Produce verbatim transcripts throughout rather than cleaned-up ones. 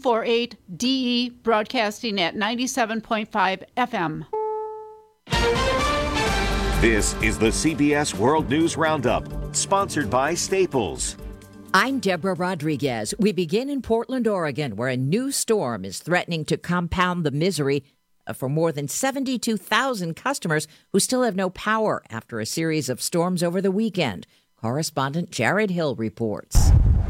forty-eight D E, broadcasting at ninety-seven point five F M. This is the C B S World News Roundup, sponsored by Staples. I'm Deborah Rodriguez. We begin in Portland, Oregon, where a new storm is threatening to compound the misery for more than seventy-two thousand customers who still have no power after a series of storms over the weekend. Correspondent Jared Hill reports.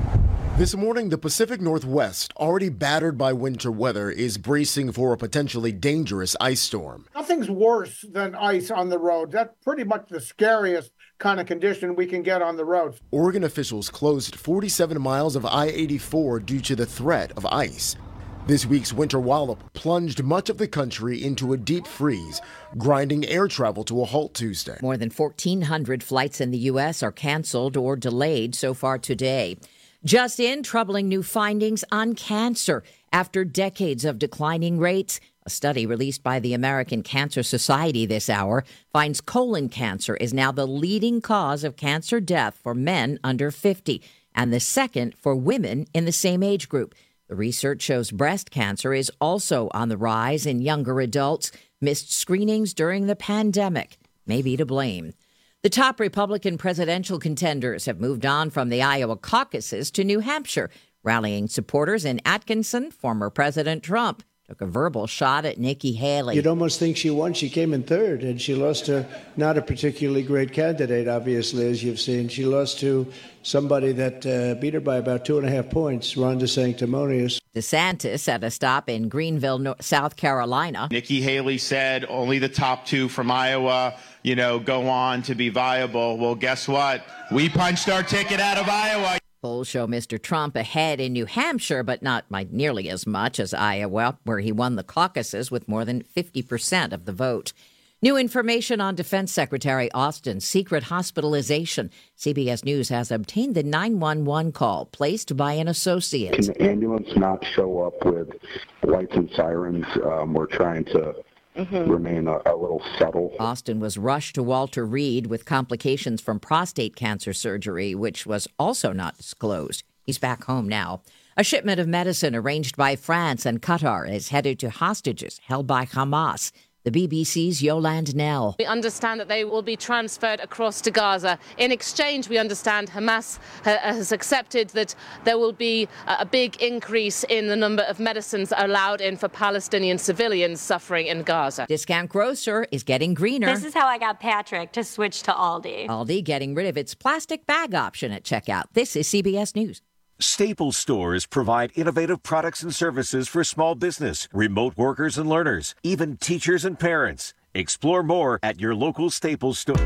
This morning, the Pacific Northwest, already battered by winter weather, is bracing for a potentially dangerous ice storm. Nothing's worse than ice on the road. That's pretty much the scariest kind of condition we can get on the road. Oregon officials closed forty-seven miles of I eighty-four due to the threat of ice. This week's winter wallop plunged much of the country into a deep freeze, grinding air travel to a halt Tuesday. More than fourteen hundred flights in the U S are canceled or delayed so far today. Just in, troubling new findings on cancer. After decades of declining rates, a study released by the American Cancer Society this hour finds colon cancer is now the leading cause of cancer death for men under fifty, and the second for women in the same age group. The research shows breast cancer is also on the rise in younger adults. Missed screenings during the pandemic may be to blame. The top Republican presidential contenders have moved on from the Iowa caucuses to New Hampshire, rallying supporters in Atkinson. Former President Trump took a verbal shot at Nikki Haley. You'd almost think she won. She came in third, and she lost to not a particularly great candidate, obviously, as you've seen. She lost to somebody that uh, beat her by about two and a half points, Ron DeSanctimonious. DeSantis at a stop in Greenville, South Carolina. Nikki Haley said only the top two from Iowa, you know, go on to be viable. Well, guess what? We punched our ticket out of Iowa. Polls show Mister Trump ahead in New Hampshire, but not by nearly as much as Iowa, where he won the caucuses with more than fifty percent of the vote. New information on Defense Secretary Austin's secret hospitalization. C B S News has obtained the nine one one call placed by an associate. Can the ambulance not show up with lights and sirens? Um, we're trying to Mm-hmm. remain a, a little subtle. Austin was rushed to Walter Reed with complications from prostate cancer surgery, which was also not disclosed. He's back home now. A shipment of medicine arranged by France and Qatar is headed to hostages held by Hamas. The B B C's Yolande Nell. We understand that they will be transferred across to Gaza. In exchange, we understand Hamas ha- has accepted that there will be a big increase in the number of medicines allowed in for Palestinian civilians suffering in Gaza. Discount grocer is getting greener. This is how I got Patrick to switch to Aldi. Aldi getting rid of its plastic bag option at checkout. This is C B S News. Staples stores provide innovative products and services for small business, remote workers and learners, even teachers and parents. Explore more at your local Staples store.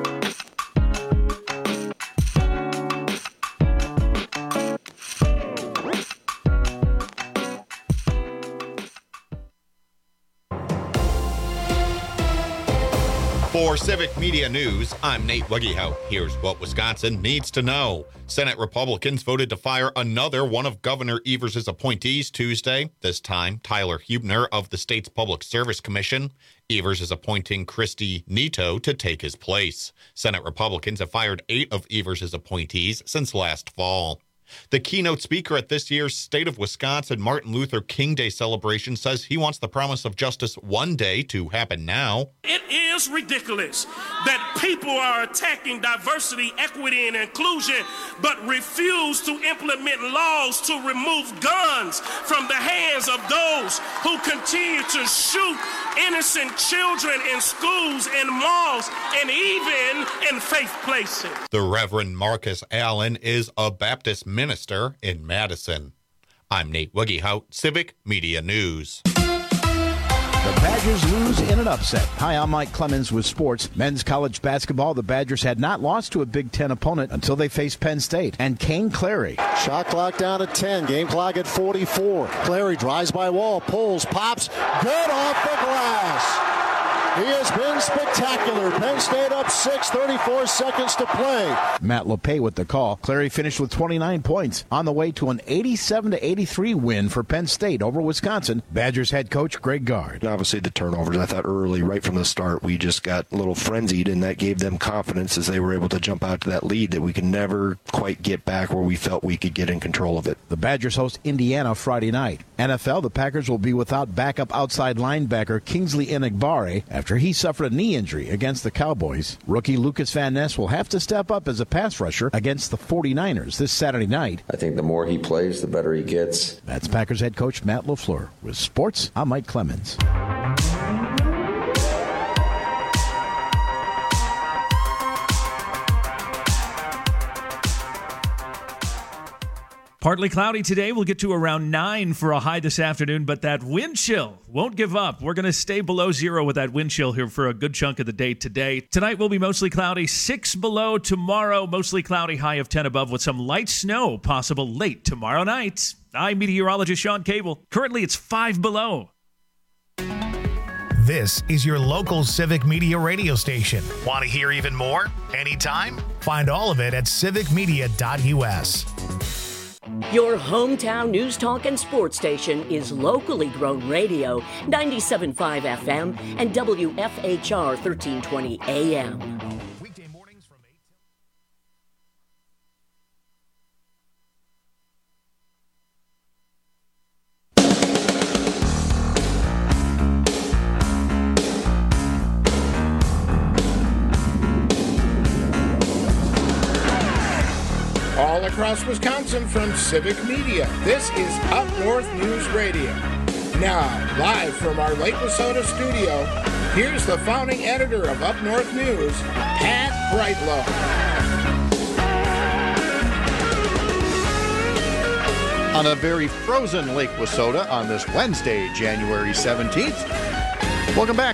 For Civic Media News, I'm Nate Wuggehout. Here's what Wisconsin needs to know. Senate Republicans voted to fire another one of Governor Evers' appointees Tuesday, this time Tyler Huebner of the state's Public Service Commission. Evers is appointing Christy Neto to take his place. Senate Republicans have fired eight of Evers' appointees since last fall. The keynote speaker at this year's State of Wisconsin Martin Luther King Day celebration says he wants the promise of justice one day to happen now. It is ridiculous that people are attacking diversity, equity, and inclusion, but refuse to implement laws to remove guns from the hands of those who continue to shoot innocent children in schools and malls and even in faith places. The Reverend Marcus Allen is a Baptist minister in Madison. I'm Nate Wuggehout, Civic Media News. The Badgers lose in an upset. Hi, I'm Mike Clemens with sports. Men's college basketball, the Badgers had not lost to a Big Ten opponent until they faced Penn State. And Kane Clary. Shot clock down at ten, game clock at forty-four. Clary drives by wall, pulls, pops, good off the glass. He has been spectacular. Penn State up six, thirty-four seconds to play. Matt LePay with the call. Clary finished with twenty-nine points on the way to an eighty-seven to eighty-three win for Penn State over Wisconsin. Badgers head coach Greg Gard. And obviously the turnovers, I thought early, right from the start, we just got a little frenzied, and that gave them confidence as they were able to jump out to that lead that we could never quite get back where we felt we could get in control of it. The Badgers host Indiana Friday night. N F L, the Packers will be without backup outside linebacker Kingsley Enagbare after he suffered a knee injury against the Cowboys. Rookie Lucas Van Ness will have to step up as a pass rusher against the forty-niners this Saturday night. I think the more he plays, the better he gets. That's Packers head coach Matt LaFleur. With sports, I'm Mike Clemens. Partly cloudy today. We'll get to around nine for a high this afternoon, but that wind chill won't give up. We're going to stay below zero with that wind chill here for a good chunk of the day today. Tonight will be mostly cloudy, six below. Tomorrow, mostly cloudy, high of ten above with some light snow possible late tomorrow night. I'm meteorologist Sean Cable. Currently, it's five below. This is your local Civic Media radio station. Want to hear even more? Anytime? Find all of it at civic media dot u s. Your hometown news talk and sports station is locally grown radio, ninety-seven point five F M and W F H R thirteen twenty A M. All across Wisconsin from Civic Media, this is Up North News Radio. Now, live from our Lake Wissota studio, here's the founding editor of Up North News, Pat Brightlow. On a very frozen Lake Wissota on this Wednesday, January seventeenth. Welcome back.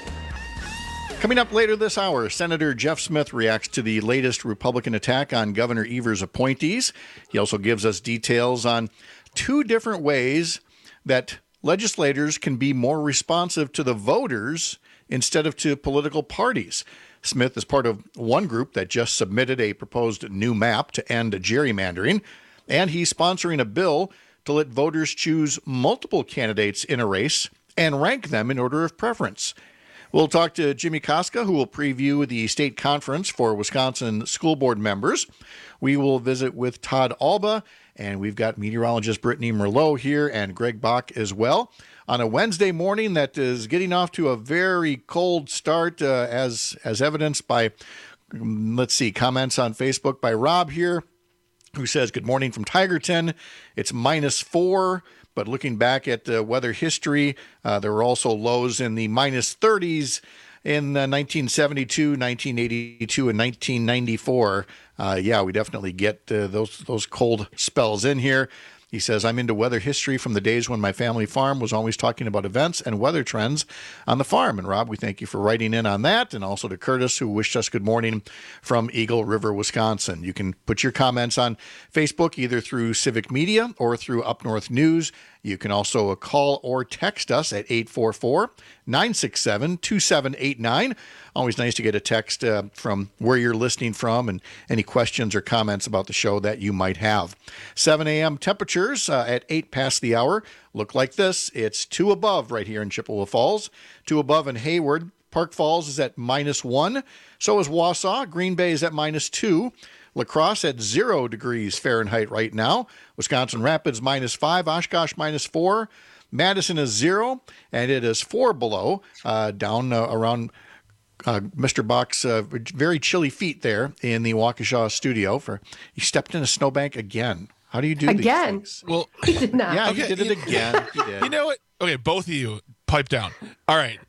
Coming up later this hour, Senator Jeff Smith reacts to the latest Republican attack on Governor Evers' appointees. He also gives us details on two different ways that legislators can be more responsive to the voters instead of to political parties. Smith is part of one group that just submitted a proposed new map to end gerrymandering, and he's sponsoring a bill to let voters choose multiple candidates in a race and rank them in order of preference. We'll talk to Jimmy Koska, who will preview the state conference for Wisconsin school board members. We will visit with Todd Alba, and we've got meteorologist Brittany Merlot here and Greg Bach as well. On a Wednesday morning that is getting off to a very cold start, uh, as as evidenced by, let's see, comments on Facebook by Rob here, who says, good morning from Tigerton. It's minus four. But looking back at uh, weather history, uh, there were also lows in the minus thirties in uh, nineteen seventy-two, nineteen eighty-two, and nineteen ninety-four. Uh, yeah, we definitely get uh, those those cold spells in here. He says, I'm into weather history from the days when my family farm was always talking about events and weather trends on the farm. And Rob, we thank you for writing in on that. And also to Curtis, who wished us good morning from Eagle River, Wisconsin. You can put your comments on Facebook either through Civic Media or through Up North News. You can also call or text us at eight four four, nine six seven, two seven eight nine. Always nice to get a text uh, from where you're listening from and any questions or comments about the show that you might have. seven a.m. temperatures uh, at eight past the hour look like this. It's two above right here in Chippewa Falls, two above in Hayward. Park Falls is at minus one. So is Wausau. Green Bay is at minus two. La Crosse at zero degrees Fahrenheit right now. Wisconsin Rapids minus five. Oshkosh minus four. Madison is zero, and it is four below, uh, down uh, around uh, Mister Bach's uh, very chilly feet there in the Waukesha studio. For he stepped in a snowbank again. How do you do again? These things? Well, he did not. Yeah, okay. he did it again. He did. You know what? Okay, both of you, pipe down. All right.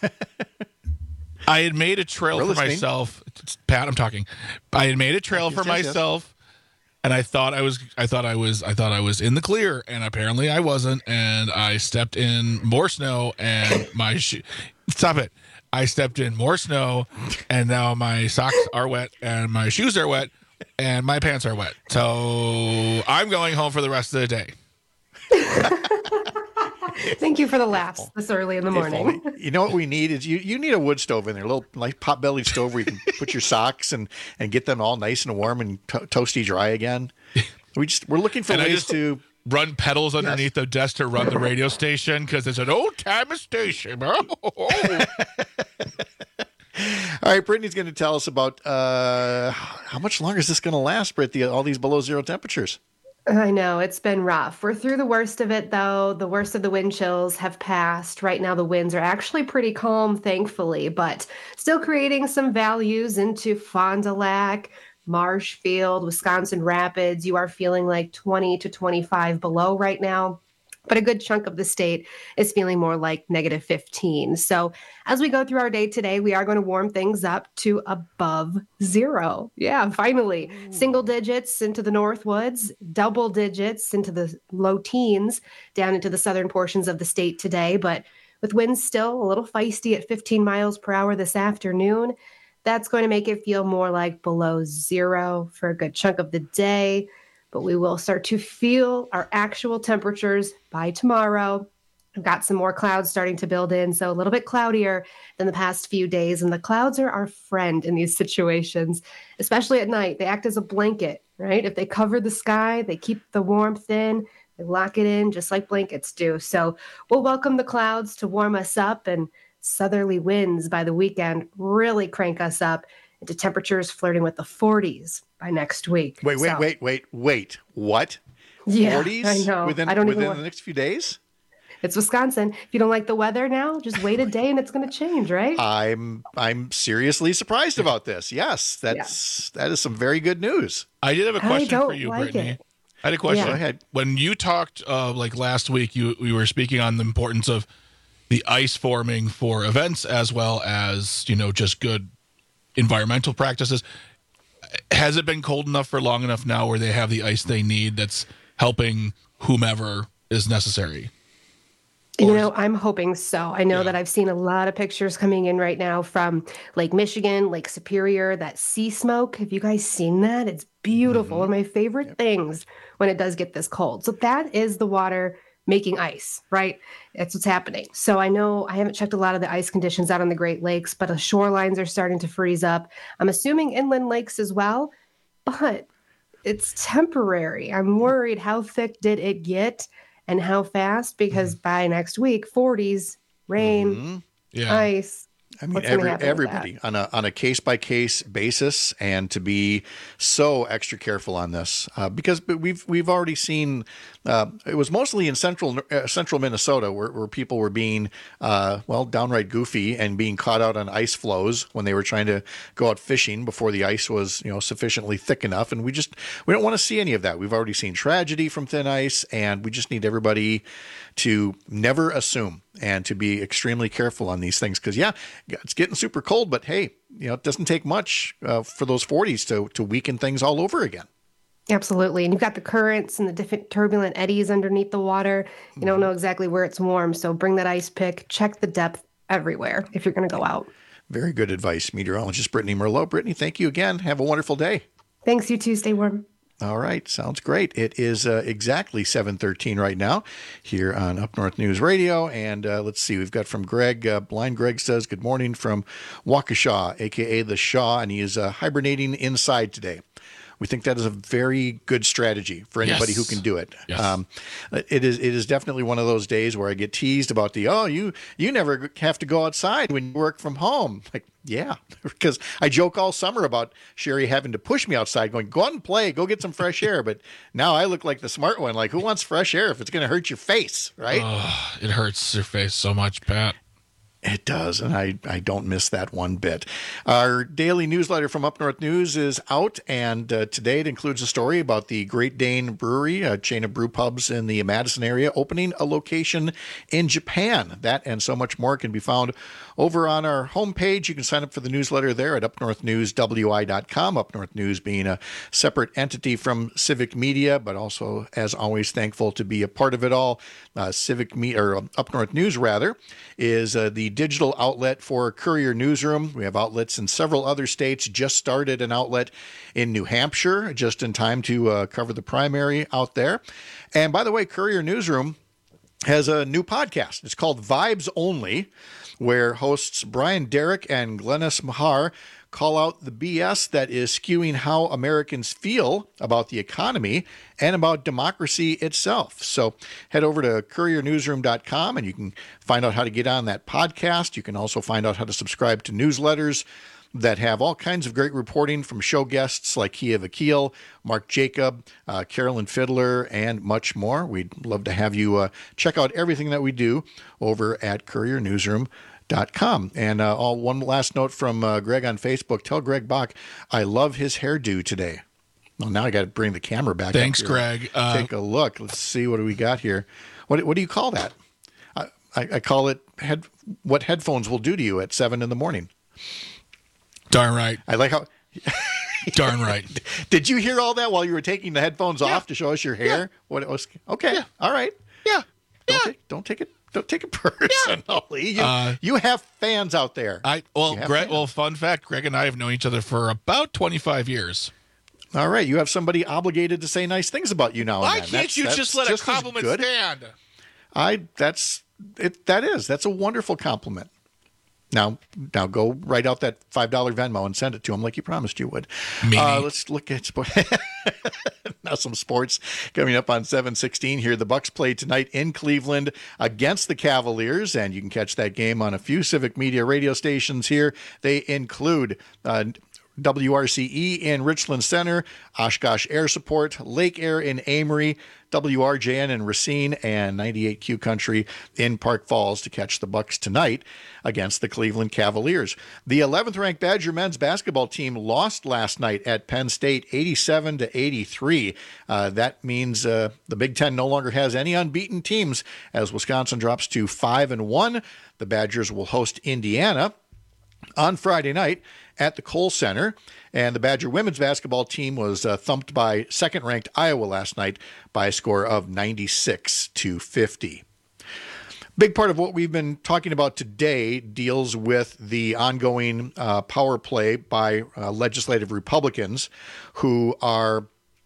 I had made a trail We're for listening. myself. Pat, I'm talking. I had made a trail Yes, for yes, yes. myself, and I thought I was, I thought I was, I thought I was in the clear, and apparently I wasn't. And I stepped in more snow, and my shoe. Stop it! I stepped in more snow, and now my socks are wet, and my shoes are wet, and my pants are wet. So I'm going home for the rest of the day. Thank you for the laughs this early in the morning. You know what we need is you, you need a wood stove in there, a little like pot-bellied stove where you can put your socks and, and get them all nice and warm and to- toasty dry again. We just we're looking for And I ways just- to run pedals underneath Yes. the desk to run the radio station because it's an old time station. Oh. All right, Brittany's going to tell us about uh, how much longer is this going to last, Britt, the, all these below zero temperatures? I know, it's been rough. We're through the worst of it, though. The worst of the wind chills have passed. Right now, the winds are actually pretty calm, thankfully, but still creating some values into Fond du Lac, Marshfield, Wisconsin Rapids. You are feeling like twenty to twenty-five below right now. But a good chunk of the state is feeling more like negative fifteen. So as we go through our day today, we are going to warm things up to above zero. Yeah, finally. Ooh. Single digits into the Northwoods, double digits into the low teens down into the southern portions of the state today. But with winds still a little feisty at fifteen miles per hour this afternoon, that's going to make it feel more like below zero for a good chunk of the day. But we will start to feel our actual temperatures by tomorrow. I've got some more clouds starting to build in, so a little bit cloudier than the past few days. And the clouds are our friend in these situations, especially at night. They act as a blanket, right? If they cover the sky, they keep the warmth in, they lock it in just like blankets do. So we'll welcome the clouds to warm us up, and southerly winds by the weekend really crank us up into temperatures flirting with the forties by next week. Wait, wait, so, wait, wait, wait. What? Yeah, forties I know. Within, I don't within even the next few days? It's Wisconsin. If you don't like the weather now, just wait a day and it's going to change, right? I'm I'm seriously surprised about this. Yes, that's yeah. that is some very good news. I did have a question I don't for you, like Brittany. it. I had a question. Yeah. Go ahead. When you talked uh, like last week, you we were speaking on the importance of the ice forming for events as well as, you know, just good environmental practices. Has it been cold enough for long enough now where they have the ice they need that's helping whomever is necessary? You know, I'm hoping so. I know yeah. that I've seen a lot of pictures coming in right now from Lake Michigan, Lake Superior, that sea smoke. Have you guys seen that? It's beautiful. Mm-hmm. One of my favorite yep. things when it does get this cold. So that is the water making ice, right? That's what's happening. So I know I haven't checked a lot of the ice conditions out on the Great Lakes, but the shorelines are starting to freeze up. I'm assuming inland lakes as well, but it's temporary. I'm worried how thick did it get and how fast, because mm-hmm. by next week, forties, rain, mm-hmm. yeah. ice. I mean, every, everybody on a on a case by case basis, and to be so extra careful on this uh, because we've we've already seen uh, it was mostly in central uh, central Minnesota where, where people were being uh, well downright goofy and being caught out on ice floes when they were trying to go out fishing before the ice was you know sufficiently thick enough, and we just we don't want to see any of that. We've already seen tragedy from thin ice, and we just need everybody to never assume and to be extremely careful on these things because yeah. It's getting super cold, but hey, you know, it doesn't take much uh, for those forties to to weaken things all over again. Absolutely. And you've got the currents and the different turbulent eddies underneath the water. You don't know exactly where it's warm. So bring that ice pick, check the depth everywhere if you're going to go out. Very good advice, meteorologist Brittany Merlot. Brittany, thank you again. Have a wonderful day. Thanks, you too. Stay warm. All right. Sounds great. It is uh, exactly seven thirteen right now here on Up North News Radio. And uh, let's see, we've got from Greg. Uh, Blind Greg says, good morning from Waukesha, a k a the Shaw, and he is uh, hibernating inside today. We think that is a very good strategy for anybody yes. who can do it. Yes. Um, it is it is definitely one of those days where I get teased about the, oh, you you never have to go outside when you work from home. Like, yeah, because I joke all summer about Sherry having to push me outside going, go out and play, go get some fresh air. But now I look like the smart one. Like, who wants fresh air if it's going to hurt your face, right? Oh, it hurts your face so much, Pat. It does, and I, I don't miss that one bit. Our daily newsletter from Up North News is out, and uh, today it includes a story about the Great Dane Brewery, a chain of brew pubs in the Madison area, opening a location in Japan. That and so much more can be found over on our homepage. You can sign up for the newsletter there at up north news w i dot com. Up North News being a separate entity from Civic Media, but also, as always, thankful to be a part of it all. Uh, Civic Me- or Up North News, rather, is uh, the digital outlet for Courier Newsroom. We have outlets in several other states. Just started an outlet in New Hampshire, just in time to uh, cover the primary out there. And by the way, Courier Newsroom has a new podcast. It's called Vibes Only, where hosts Brian Derrick and Glennis Mahar call out the B S that is skewing how Americans feel about the economy and about democracy itself. So head over to courier newsroom dot com and you can find out how to get on that podcast. You can also find out how to subscribe to newsletters that have all kinds of great reporting from show guests like Kia Vakil, Mark Jacob, uh, Carolyn Fiddler, and much more. We'd love to have you uh, check out everything that we do over at courier newsroom dot com. And uh, all, one last note from uh, Greg on Facebook. Tell Greg Bach I love his hairdo today. Well, now I got to bring the camera back. Thanks, up here. Greg. Uh, Take a look. Let's see what do we got here. What what do you call that? I, I, I call it head. What headphones will do to you at seven in the morning. Darn right. I like how. Darn right. Did you hear all that while you were taking the headphones yeah. off to show us your hair? Yeah. What it was? Okay. Yeah. All right. Yeah. Don't yeah. take. Don't take it. Don't take it personally. You, uh, you have fans out there. I well, Greg. Fans. Well, fun fact: Greg and I have known each other for about twenty-five years. All right, you have somebody obligated to say nice things about you now and Why then. can't That's, you that's just let just a compliment good. stand? I. That's it. That is. That's a wonderful compliment. Now, now go write out that five dollar Venmo and send it to him like you promised you would. Uh, let's look at sports. Now some sports coming up on seven sixteen here. The Bucks play tonight in Cleveland against the Cavaliers, and you can catch that game on a few Civic Media radio stations here. They include uh, W R C E in Richland Center, Oshkosh Air Support, Lake Air in Amory, W R J N in Racine, and ninety-eight Q Country in Park Falls to catch the Bucks tonight against the Cleveland Cavaliers. The eleventh ranked Badger men's basketball team lost last night at Penn State, eighty-seven to eighty-three. Uh, that means uh, the Big Ten no longer has any unbeaten teams as Wisconsin drops to five and one. The Badgers will host Indiana on Friday night at the Kohl Center, and the Badger women's basketball team was uh, thumped by second-ranked Iowa last night by a score of ninety-six to fifty. Big part of what we've been talking about today deals with the ongoing uh, power play by uh, legislative Republicans who are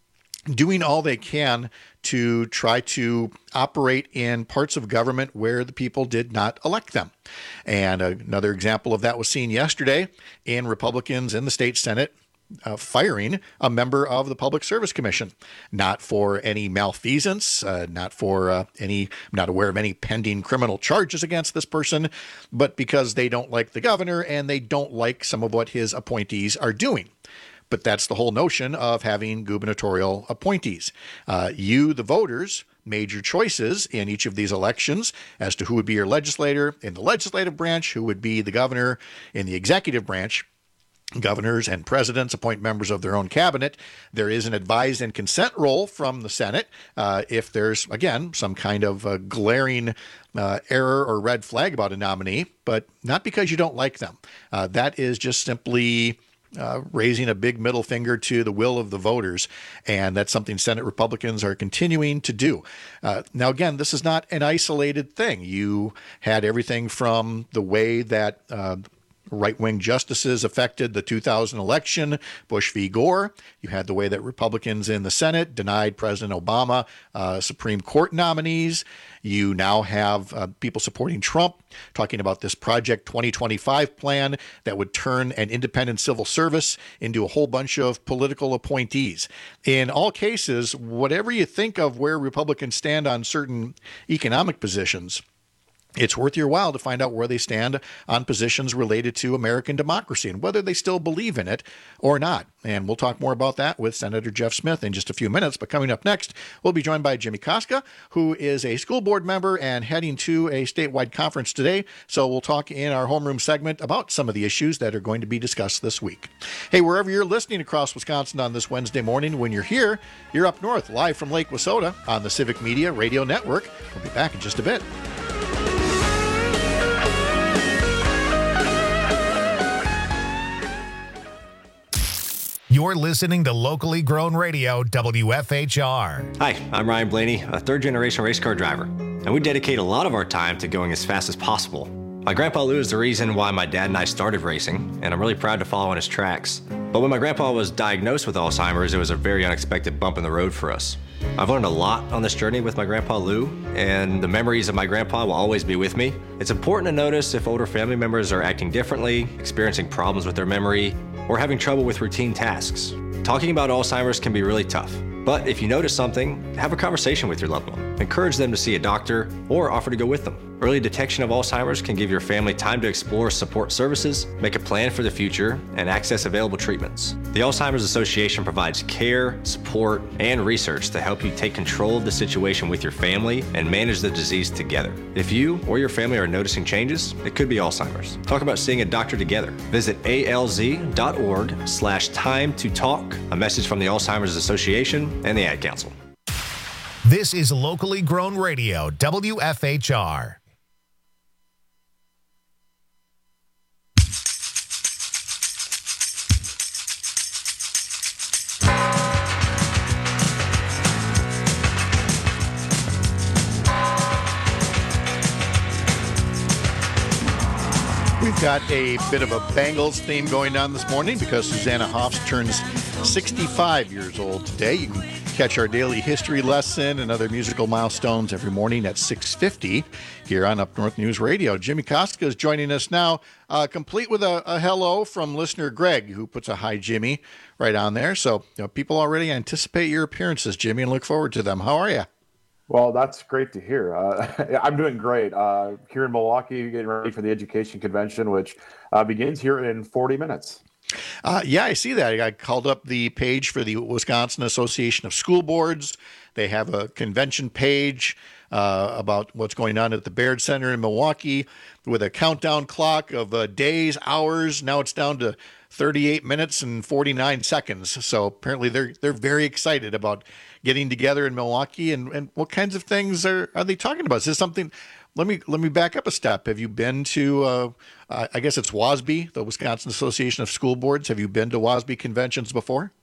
doing all they can to try to operate in parts of government where the people did not elect them. And another example of that was seen yesterday in Republicans in the state Senate uh, firing a member of the Public Service Commission, not for any malfeasance, uh, not for uh, any, I'm not aware of any pending criminal charges against this person, but because they don't like the governor and they don't like some of what his appointees are doing. But that's the whole notion of having gubernatorial appointees. Uh, you, the voters, made your choices in each of these elections as to who would be your legislator in the legislative branch, who would be the governor in the executive branch. Governors and presidents appoint members of their own cabinet. There is an advise and consent role from the Senate uh, if there's, again, some kind of uh, glaring uh, error or red flag about a nominee, but not because you don't like them. Uh, that is just simply Uh, raising a big middle finger to the will of the voters, and that's something Senate Republicans are continuing to do. Uh, now, again, this is not an isolated thing. You had everything from the way that uh, right-wing justices affected the two thousand election, Bush v. Gore. You had the way that Republicans in the Senate denied President Obama uh, Supreme Court nominees. You now have uh, people supporting Trump talking about this Project twenty twenty-five plan that would turn an independent civil service into a whole bunch of political appointees. In all cases, whatever you think of where Republicans stand on certain economic positions, it's worth your while to find out where they stand on positions related to American democracy and whether they still believe in it or not. And we'll talk more about that with Senator Jeff Smith in just a few minutes. But coming up next, we'll be joined by Jimmy Koska, who is a school board member and heading to a statewide conference today. So we'll talk in our homeroom segment about some of the issues that are going to be discussed this week. Hey, wherever you're listening across Wisconsin on this Wednesday morning, when you're here, you're up north, live from Lake Wissota on the Civic Media Radio Network. We'll be back in just a bit. You're listening to locally grown radio, W F H R. Hi, I'm Ryan Blaney, a third-generation race car driver, and we dedicate a lot of our time to going as fast as possible. My grandpa Lou is the reason why my dad and I started racing, and I'm really proud to follow in his tracks. But when my grandpa was diagnosed with Alzheimer's, it was a very unexpected bump in the road for us. I've learned a lot on this journey with my Grandpa Lou, and the memories of my grandpa will always be with me. It's important to notice if older family members are acting differently, experiencing problems with their memory, or having trouble with routine tasks. Talking about Alzheimer's can be really tough, but if you notice something, have a conversation with your loved one. Encourage them to see a doctor or offer to go with them. Early detection of Alzheimer's can give your family time to explore support services, make a plan for the future, and access available treatments. The Alzheimer's Association provides care, support, and research to help you take control of the situation with your family and manage the disease together. If you or your family are noticing changes, it could be Alzheimer's. Talk about seeing a doctor together. Visit alz.org slash time to talk. A message from the Alzheimer's Association and the Ad Council. This is locally grown radio, W F H R. We've got a bit of a Bengals theme going on this morning because Susanna Hoffs turns sixty-five years old today. You can catch our daily history lesson and other musical milestones every morning at six fifty here on Up North News Radio. Jimmy Kostka is joining us now, uh, complete with a, a hello from listener Greg, who puts a hi, Jimmy, right on there. So you know, people already anticipate your appearances, Jimmy, and look forward to them. How are you? Well, that's great to hear. Uh, I'm doing great. Uh, here in Milwaukee, getting ready for the Education Convention, which uh, begins here in forty minutes. Uh, yeah, I see that. I called up the page for the Wisconsin Association of School Boards. They have a convention page uh, about what's going on at the Baird Center in Milwaukee with a countdown clock of uh, days, hours. Now it's down to thirty-eight minutes and forty-nine seconds. So apparently they're they're very excited about getting together in Milwaukee. And, and what kinds of things are, are they talking about? Is this something? Let me let me back up a step. Have you been to, uh, uh, I guess it's WASB, the Wisconsin Association of School Boards. Have you been to WASB conventions before?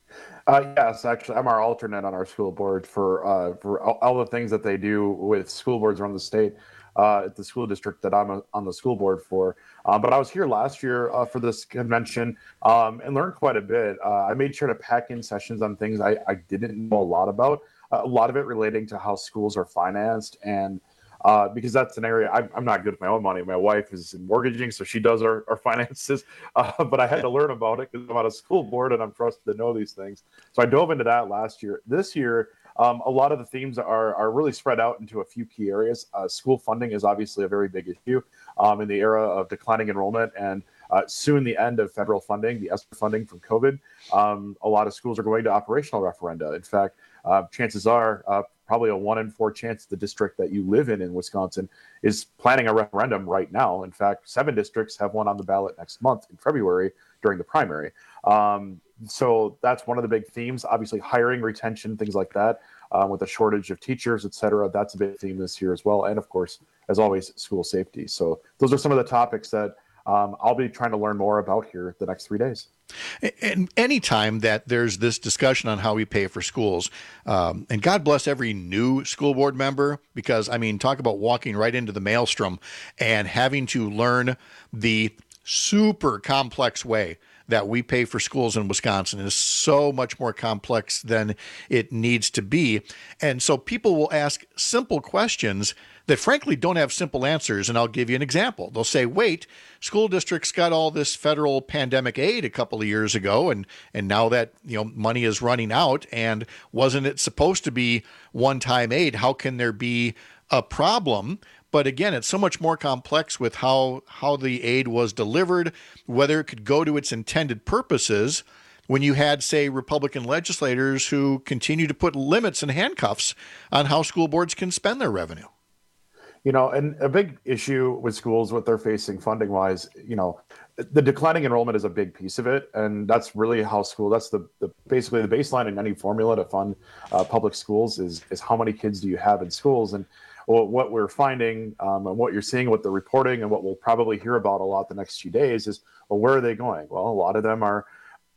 Uh, yes, actually, I'm our alternate on our school board for uh, for all, all the things that they do with school boards around the state uh, at the school district that I'm a, on the school board for. Uh, but I was here last year uh, for this convention um, and learned quite a bit. Uh, I made sure to pack in sessions on things I, I didn't know a lot about, uh, a lot of it relating to how schools are financed and Uh, because that's an area I'm, I'm not good with my own money. My wife is in mortgaging, so she does our, our finances. Uh, but I had to learn about it because I'm on a school board and I'm trusted to know these things. So I dove into that last year. This year, um, a lot of the themes are are really spread out into a few key areas. Uh, school funding is obviously a very big issue um, in the era of declining enrollment and uh, soon the end of federal funding, the ESSER funding from COVID. Um, a lot of schools are going to operational referenda. In fact, uh, chances are uh, probably a one in four chance the district that you live in in Wisconsin is planning a referendum right now. In fact, seven districts have one on the ballot next month in February during the primary. Um, so that's one of the big themes. Obviously, hiring, retention, things like that, uh, with a shortage of teachers, et cetera. That's a big theme this year as well. And of course, as always, school safety. So those are some of the topics that um, I'll be trying to learn more about here the next three days. And anytime that there's this discussion on how we pay for schools, um, and God bless every new school board member, because, I mean, talk about walking right into the maelstrom and having to learn the super complex way that we pay for schools in Wisconsin. It is so much more complex than it needs to be. And so people will ask simple questions that frankly don't have simple answers. And I'll give you an example. They'll say, wait, school districts got all this federal pandemic aid a couple of years ago. And, and now that, you know, money is running out, and wasn't it supposed to be one-time aid? How can there be a problem? But again, it's so much more complex with how, how the aid was delivered, whether it could go to its intended purposes, when you had, say, Republican legislators who continue to put limits and handcuffs on how school boards can spend their revenue. You know, and a big issue with schools, what they're facing funding-wise, you know, the declining enrollment is a big piece of it, and that's really how school. That's the, the basically the baseline in any formula to fund uh, public schools is is how many kids do you have in schools. And well, what we're finding um, and what you're seeing with the reporting and what we'll probably hear about a lot the next few days is, well, where are they going? Well, a lot of them are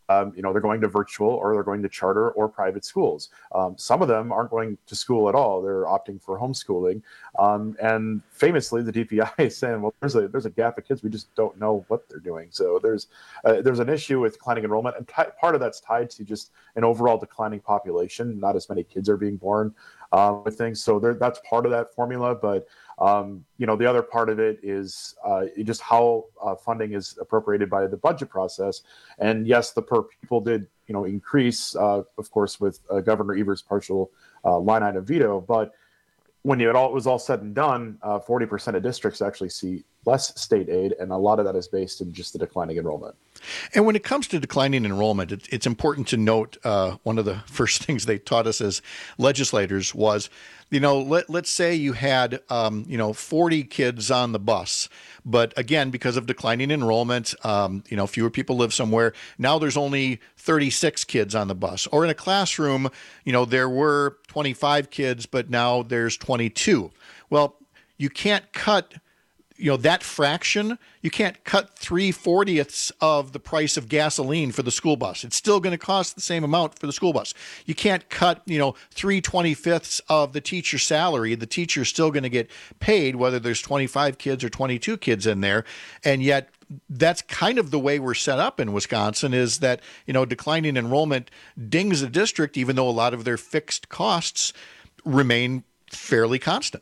Um, you know, they're going to virtual or they're going to charter or private schools. Um, some of them aren't going to school at all. They're opting for homeschooling. Um, and famously, the D P I is saying, well, there's a there's a gap of kids. We just don't know what they're doing. So there's uh, there's an issue with declining enrollment. And t- part of that's tied to just an overall declining population. Not as many kids are being born uh, with things. So there, that's part of that formula. But Um, you know, the other part of it is uh, just how uh, funding is appropriated by the budget process. And yes, the per pupil did, you know, increase, uh, of course, with uh, Governor Evers' partial uh, line item veto. But when it all it was all said and done, uh, forty percent of districts actually see less state aid, and a lot of that is based in just the declining enrollment. And when it comes to declining enrollment, it, it's important to note uh, one of the first things they taught us as legislators was, you know, let, let's say you had, um, you know, forty kids on the bus. But again, because of declining enrollment, um, you know, fewer people live somewhere. Now there's only thirty-six kids on the bus. Or in a classroom, you know, there were twenty-five kids, but now there's twenty-two. Well, you can't cut you know, that fraction, you can't cut three fortieths of the price of gasoline for the school bus. It's still going to cost the same amount for the school bus. You can't cut, you know, three twenty-fifths of the teacher's salary. The teacher's still going to get paid, whether there's twenty-five kids or twenty-two kids in there. And yet that's kind of the way we're set up in Wisconsin, is that, you know, declining enrollment dings a district, even though a lot of their fixed costs remain fairly constant.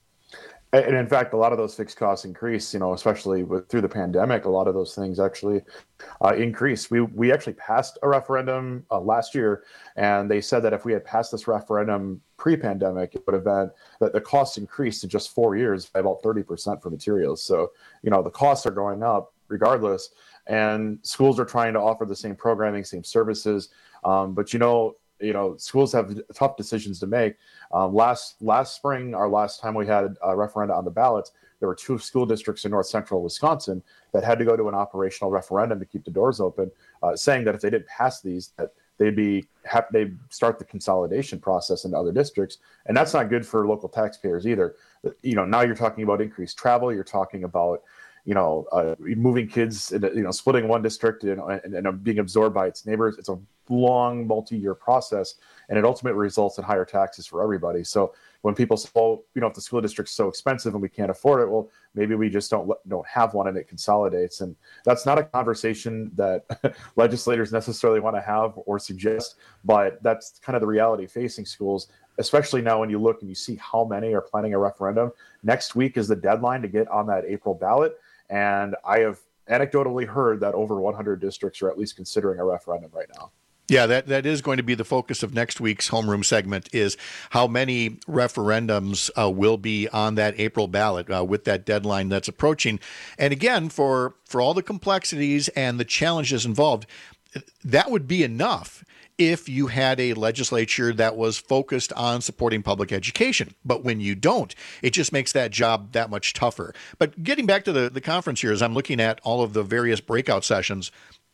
And in fact, a lot of those fixed costs increase, you know, especially with, through the pandemic, a lot of those things actually uh, increase. We we actually passed a referendum uh, last year, and they said that if we had passed this referendum pre-pandemic, it would have been that the costs increased in just four years by about thirty percent for materials. So, you know, the costs are going up regardless, and schools are trying to offer the same programming, same services. Um, but, you know, you know, schools have tough decisions to make. Um, last last spring, our last time we had a referenda on the ballots, there were two school districts in north central Wisconsin that had to go to an operational referendum to keep the doors open, uh, saying that if they didn't pass these, that they'd be have they'd start the consolidation process into other districts, and that's not good for local taxpayers either. You know, now you're talking about increased travel, you're talking about, you know, uh, moving kids, into, you know, splitting one district and, and, and being absorbed by its neighbors. It's a long multi-year process, and it ultimately results in higher taxes for everybody. So when people say, well, you know, if the school district's so expensive and we can't afford it, well, maybe we just don't don't have one and it consolidates. And that's not a conversation that legislators necessarily want to have or suggest, but that's kind of the reality facing schools, especially now when you look and you see how many are planning a referendum. Next week is the deadline to get on that April ballot. And I have anecdotally heard that over one hundred districts are at least considering a referendum right now. Yeah, that, that is going to be the focus of next week's homeroom segment, is how many referendums uh, will be on that April ballot uh, with that deadline that's approaching. And again, for, for all the complexities and the challenges involved, that would be enough if you had a legislature that was focused on supporting public education. But when you don't, it just makes that job that much tougher. But getting back to the, the conference here, as I'm looking at all of the various breakout sessions,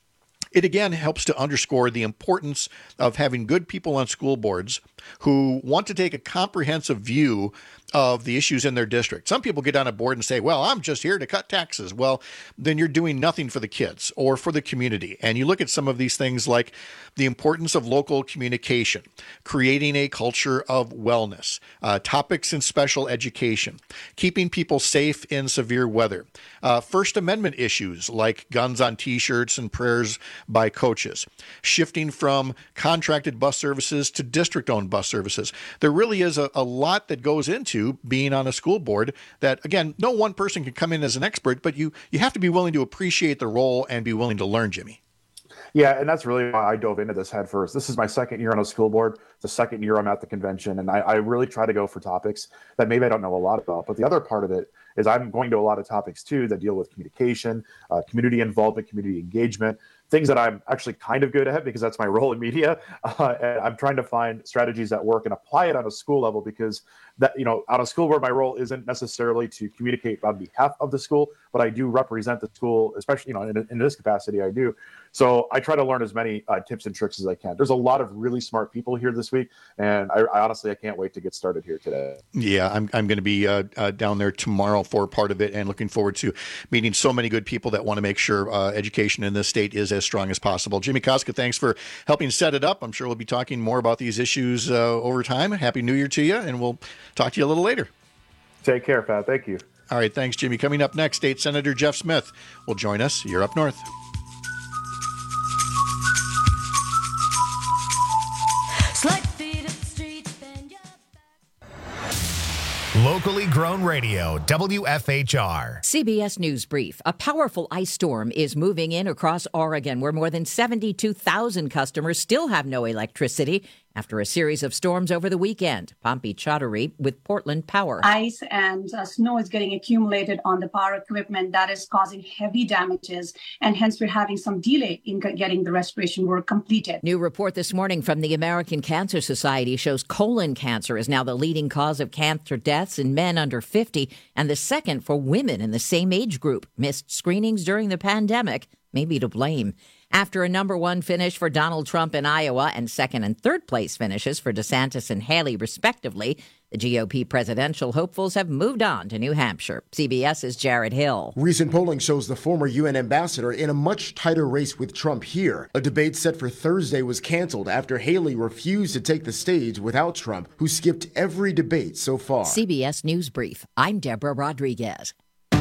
it again helps to underscore the importance of having good people on school boards who want to take a comprehensive view of the issues in their district. Some people get on a board and say, well, I'm just here to cut taxes. Well, then you're doing nothing for the kids or for the community. And you look at some of these things like the importance of local communication, creating a culture of wellness, uh, topics in special education, keeping people safe in severe weather, uh, First Amendment issues like guns on T-shirts and prayers by coaches, shifting from contracted bus services to district-owned bus services. There really is a, a lot that goes into being on a school board that, again, no one person can come in as an expert, but you you have to be willing to appreciate the role and be willing to learn, Jimmy. Yeah, and that's really why I dove into this head first. This is my second year on a school board. It's the second year I'm at the convention, and I, I really try to go for topics that maybe I don't know a lot about. But the other part of it is I'm going to a lot of topics, too, that deal with communication, uh, community involvement, community engagement, things that I'm actually kind of good at because that's my role in media. Uh, and I'm trying to find strategies that work and apply it on a school level, because that, you know, on a school board, my role isn't necessarily to communicate on behalf of the school, but I do represent the school, especially, you know, in, in this capacity I do. So I try to learn as many uh, tips and tricks as I can. There's a lot of really smart people here this week, and I, I honestly, I can't wait to get started here today. Yeah, I'm I'm going to be uh, uh, down there tomorrow for part of it, and looking forward to meeting so many good people that want to make sure uh, education in this state is as strong as possible. Jimmy Koska, thanks for helping set it up. I'm sure we'll be talking more about these issues uh, over time. Happy New Year to you, and we'll talk to you a little later. Take care, Pat. Thank you. All right, thanks, Jimmy. Coming up next, State Senator Jeff Smith will join us. You're up north. Locally grown radio, W F H R. C B S News Brief. A powerful ice storm is moving in across Oregon, where more than seventy-two thousand customers still have no electricity after a series of storms over the weekend. Pompey Chaudhary with Portland Power. Ice and uh, snow is getting accumulated on the power equipment. That is causing heavy damages, and hence we're having some delay in getting the restoration work completed. New report this morning from the American Cancer Society shows colon cancer is now the leading cause of cancer deaths in men under fifty, and the second for women in the same age group. Missed screenings during the pandemic may be to blame. After a number one finish for Donald Trump in Iowa and second and third place finishes for DeSantis and Haley, respectively, the G O P presidential hopefuls have moved on to New Hampshire. CBS's Jared Hill. Recent polling shows the former U N ambassador in a much tighter race with Trump here. A debate set for Thursday was canceled after Haley refused to take the stage without Trump, who skipped every debate so far. C B S News Brief. I'm Deborah Rodriguez.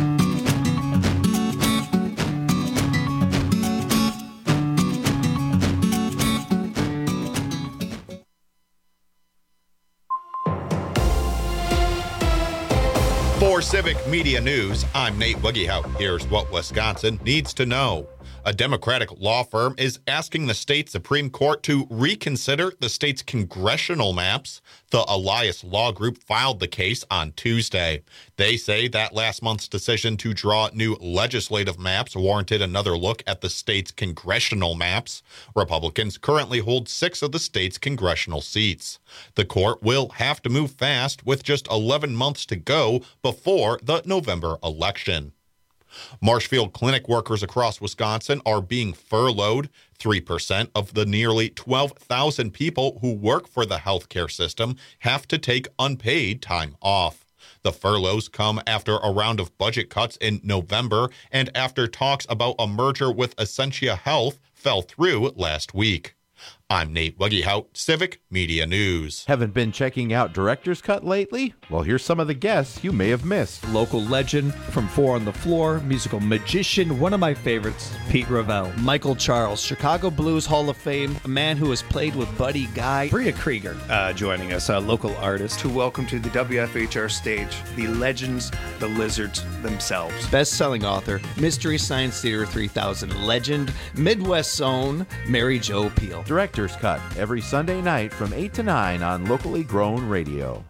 For Civic Media News, I'm Nate Wuggehout. Here's what Wisconsin needs to know. A Democratic law firm is asking the state Supreme Court to reconsider the state's congressional maps. The Elias Law Group filed the case on Tuesday. They say that last month's decision to draw new legislative maps warranted another look at the state's congressional maps. Republicans currently hold six of the state's congressional seats. The court will have to move fast with just eleven months to go before the November election. Marshfield Clinic workers across Wisconsin are being furloughed. three percent of the nearly twelve thousand people who work for the healthcare system have to take unpaid time off. The furloughs come after a round of budget cuts in November and after talks about a merger with Essentia Health fell through last week. I'm Nate Wuggehout, Civic Media News. Haven't been checking out Director's Cut lately? Well, here's some of the guests you may have missed. Local legend from Four on the Floor, musical magician, one of my favorites, Pete Ravel. Michael Charles, Chicago Blues Hall of Fame, a man who has played with Buddy Guy. Bria Krieger uh, joining us, a local artist. To welcome to the W F H R stage, the legends, the lizards themselves. Best-selling author, Mystery Science Theater three thousand legend, Midwest's own, Mary Jo Peel. Director's Cut every Sunday night from eight to nine on Locally Grown Radio.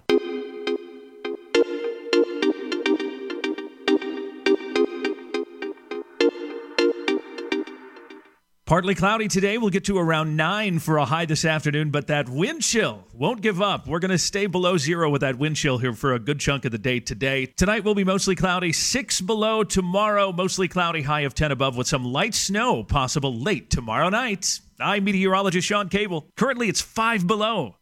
Partly cloudy today. We'll get to around nine for a high this afternoon, but that wind chill won't give up. We're going to stay below zero with that wind chill here for a good chunk of the day today. Tonight will be mostly cloudy, six below. Tomorrow, mostly cloudy, high of ten above with some light snow possible late tomorrow night. I'm meteorologist Sean Cable. Currently, it's five below.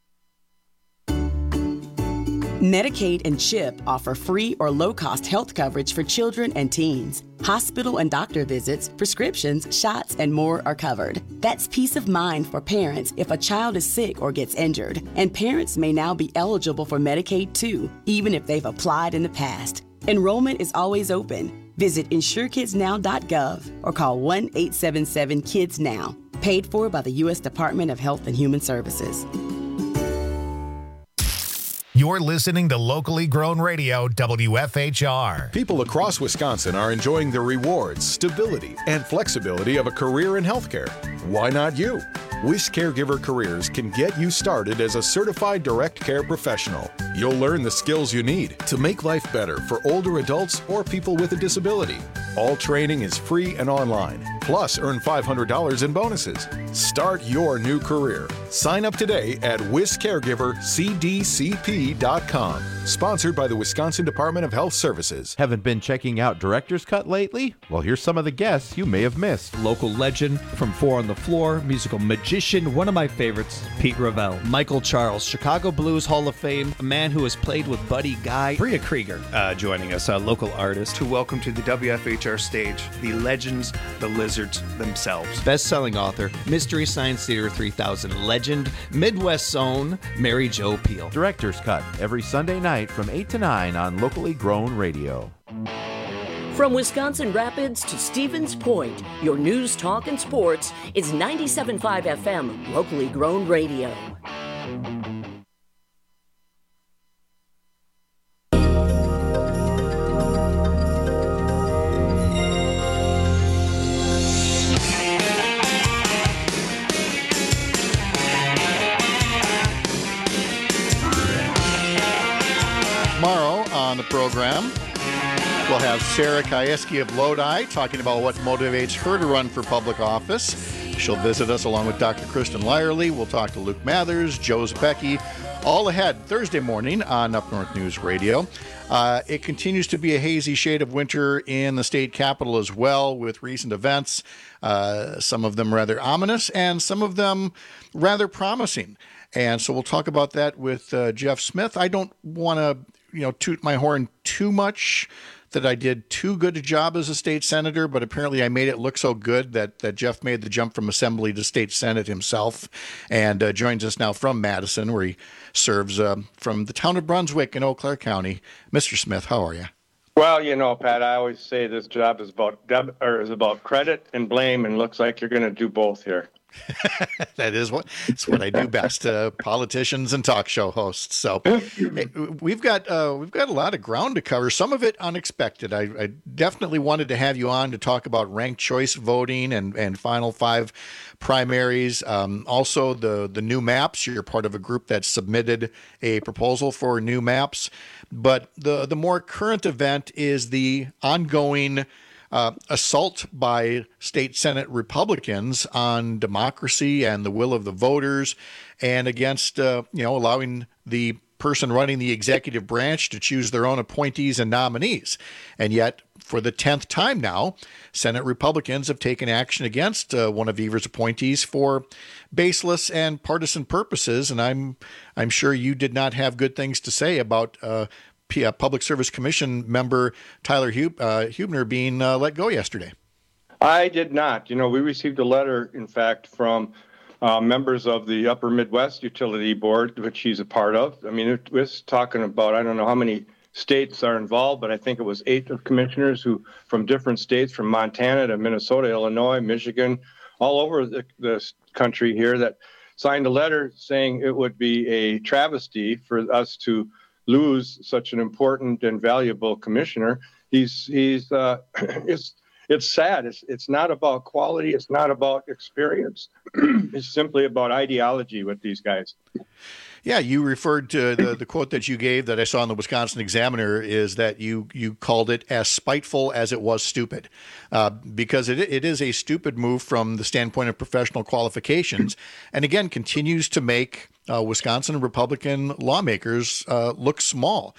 Medicaid and CHIP offer free or low-cost health coverage for children and teens. Hospital and doctor visits, prescriptions, shots, and more are covered. That's peace of mind for parents if a child is sick or gets injured. And parents may now be eligible for Medicaid too, even if they've applied in the past. Enrollment is always open. Visit insure kids now dot gov or call one eight seven seven kids now. Paid for by the U S Department of Health and Human Services. You're listening to Locally Grown Radio, W F H R. People across Wisconsin are enjoying the rewards, stability, and flexibility of a career in healthcare. Why not you? Wish Caregiver Careers can get you started as a certified direct care professional. You'll learn the skills you need to make life better for older adults or people with a disability. All training is free and online. Plus, earn five hundred dollars in bonuses. Start your new career. Sign up today at wis caregiver c d c p dot com. Sponsored by the Wisconsin Department of Health Services. Haven't been checking out Director's Cut lately? Well, here's some of the guests you may have missed. Local legend from Four on the Floor, musical magician, one of my favorites, Pete Ravel. Michael Charles, Chicago Blues Hall of Fame, a man who has played with Buddy Guy. Bria Krieger uh, joining us, a local artist. To welcome to the W F H R stage the legends, the lizards themselves. Best-selling author, Mystery Science Theater three thousand legend, Midwest's own Mary Jo Pehl. Director's Cut every Sunday night from eight to nine on locally grown radio. From Wisconsin Rapids to Stevens Point, your news, talk, and sports is ninety-seven point five F M, locally grown radio. Tomorrow on the program, we'll have Sarah Kieski of Lodi talking about what motivates her to run for public office. She'll visit us along with Doctor Kristen Lyerly. We'll talk to Luke Mathers, Joe Zepecki, all ahead Thursday morning on Up North News Radio. Uh, it continues to be a hazy shade of winter in the state capitol as well, with recent events, uh, some of them rather ominous and some of them rather promising. And so we'll talk about that with uh, Jeff Smith. I don't want to, you know, toot my horn too much that I did too good a job as a state senator, but apparently I made it look so good that, that Jeff made the jump from assembly to state senate himself, and uh, joins us now from Madison, where he serves uh, from the town of Brunswick in Eau Claire County. Mister Smith, how are you? Well, you know, Pat, I always say this job is about deb- or is about credit and blame, and looks like you're going to do both here. That is what it's what I do best, uh, politicians and talk show hosts. So hey, we've got uh, we've got a lot of ground to cover. Some of it unexpected. I, I definitely wanted to have you on to talk about ranked choice voting and, and Final Five primaries. Um, also, the the new maps. You're part of a group that submitted a proposal for new maps. But the the more current event is the ongoing Uh, assault by state Senate Republicans on democracy and the will of the voters, and against, uh, you know, allowing the person running the executive branch to choose their own appointees and nominees. And yet, for the tenth time now, Senate Republicans have taken action against uh, one of Evers' appointees for baseless and partisan purposes. And I'm I'm sure you did not have good things to say about uh, P- uh, Public Service Commission member Tyler Hub- uh, Huebner being uh, let go yesterday. I did not. You know, we received a letter, in fact, from uh, members of the Upper Midwest Utility Board, which he's a part of. I mean, it was talking about, I don't know how many states are involved, but I think it was eight of commissioners who from different states, from Montana to Minnesota, Illinois, Michigan, all over the, the country here, that signed a letter saying it would be a travesty for us to lose such an important and valuable commissioner. He's he's uh, it's it's sad. It's it's not about quality. It's not about experience. It's simply about ideology with these guys. Yeah, you referred to the, the quote that you gave that I saw in the Wisconsin Examiner, is that you you called it as spiteful as it was stupid, uh, because it it is a stupid move from the standpoint of professional qualifications, and again continues to make uh, Wisconsin Republican lawmakers uh, look small.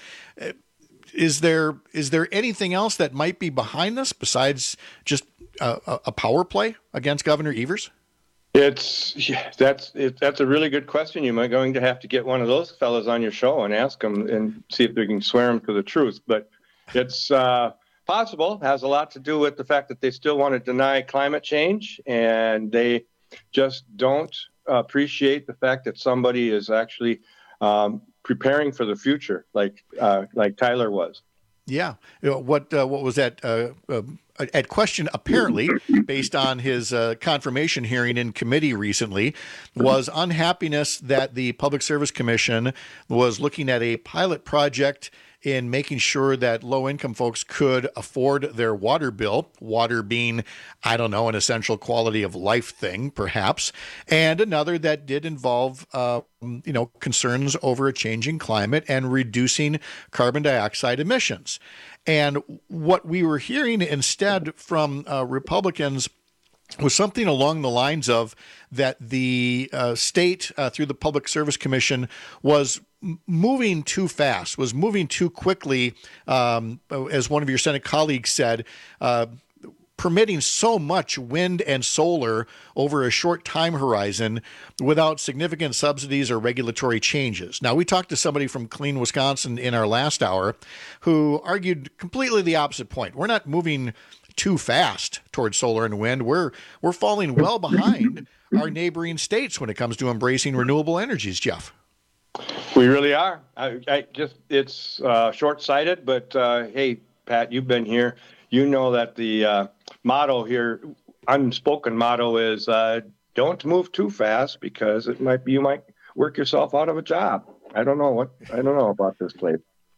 Is there is there anything else that might be behind this besides just a, a power play against Governor Evers? It's yeah, that's it, that's a really good question. You might going to have to get one of those fellas on your show and ask them and see if they can swear them to the truth. But it's uh, possible. It has a lot to do with the fact that they still want to deny climate change, and they just don't appreciate the fact that somebody is actually um, preparing for the future, like uh, like Tyler was. Yeah. What uh, what was that? Uh, uh, at question, apparently, based on his uh, confirmation hearing in committee recently, was unhappiness that the Public Service Commission was looking at a pilot project in making sure that low-income folks could afford their water bill, water being, I don't know, an essential quality of life thing, perhaps, and another that did involve, uh, you know, concerns over a changing climate and reducing carbon dioxide emissions. And what we were hearing instead from uh, Republicans was something along the lines of that the uh, state, uh, through the Public Service Commission, was m- moving too fast, was moving too quickly, um, as one of your Senate colleagues said, uh, permitting so much wind and solar over a short time horizon without significant subsidies or regulatory changes. Now, we talked to somebody from Clean Wisconsin in our last hour who argued completely the opposite point. We're not moving too fast towards solar and wind. We're we're falling well behind our neighboring states when it comes to embracing renewable energies, Jeff. We really are. I, I just it's uh, short-sighted, but uh, hey, Pat, you've been here. You know that the uh, motto here, unspoken motto, is uh, don't move too fast because it might be you might work yourself out of a job. I don't know what I don't know about this place.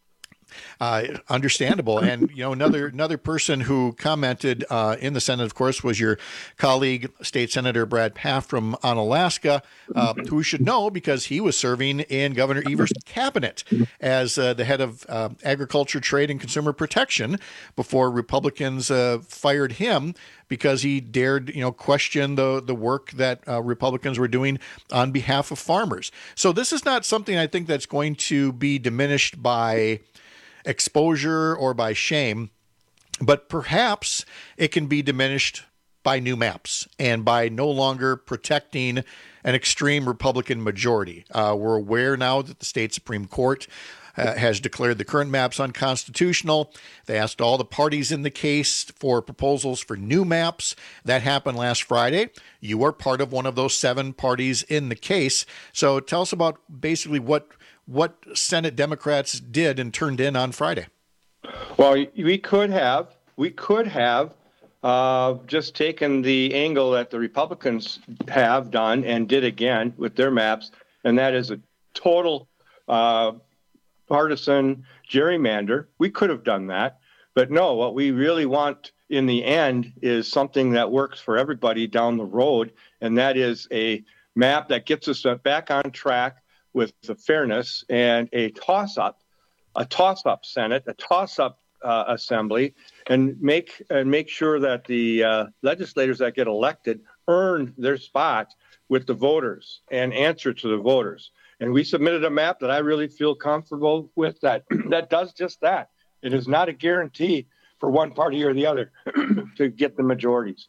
Uh, understandable. And, you know, another another person who commented uh, in the Senate, of course, was your colleague, State Senator Brad Pfaff from Onalaska, uh, who should know because he was serving in Governor Evers' cabinet as uh, the head of uh, Agriculture, Trade, and Consumer Protection before Republicans uh, fired him because he dared, you know, question the the work that uh, Republicans were doing on behalf of farmers. So this is not something I think that's going to be diminished by exposure or by shame, but perhaps it can be diminished by new maps and by no longer protecting an extreme Republican majority. Uh, we're aware now that the state Supreme Court uh, has declared the current maps unconstitutional. They asked all the parties in the case for proposals for new maps. That happened last Friday. You are part of one of those seven parties in the case. So tell us about basically what what Senate Democrats did and turned in on Friday. Well, we could have, we could have uh, just taken the angle that the Republicans have done and did again with their maps, and that is a total uh, partisan gerrymander. We could have done that, but no, what we really want in the end is something that works for everybody down the road, and that is a map that gets us back on track with the fairness and a toss-up, a toss-up Senate, a toss-up uh, Assembly, and make and make sure that the uh, legislators that get elected earn their spot with the voters and answer to the voters. And we submitted a map that I really feel comfortable with that that does just that. It is not a guarantee for one party or the other to get the majorities.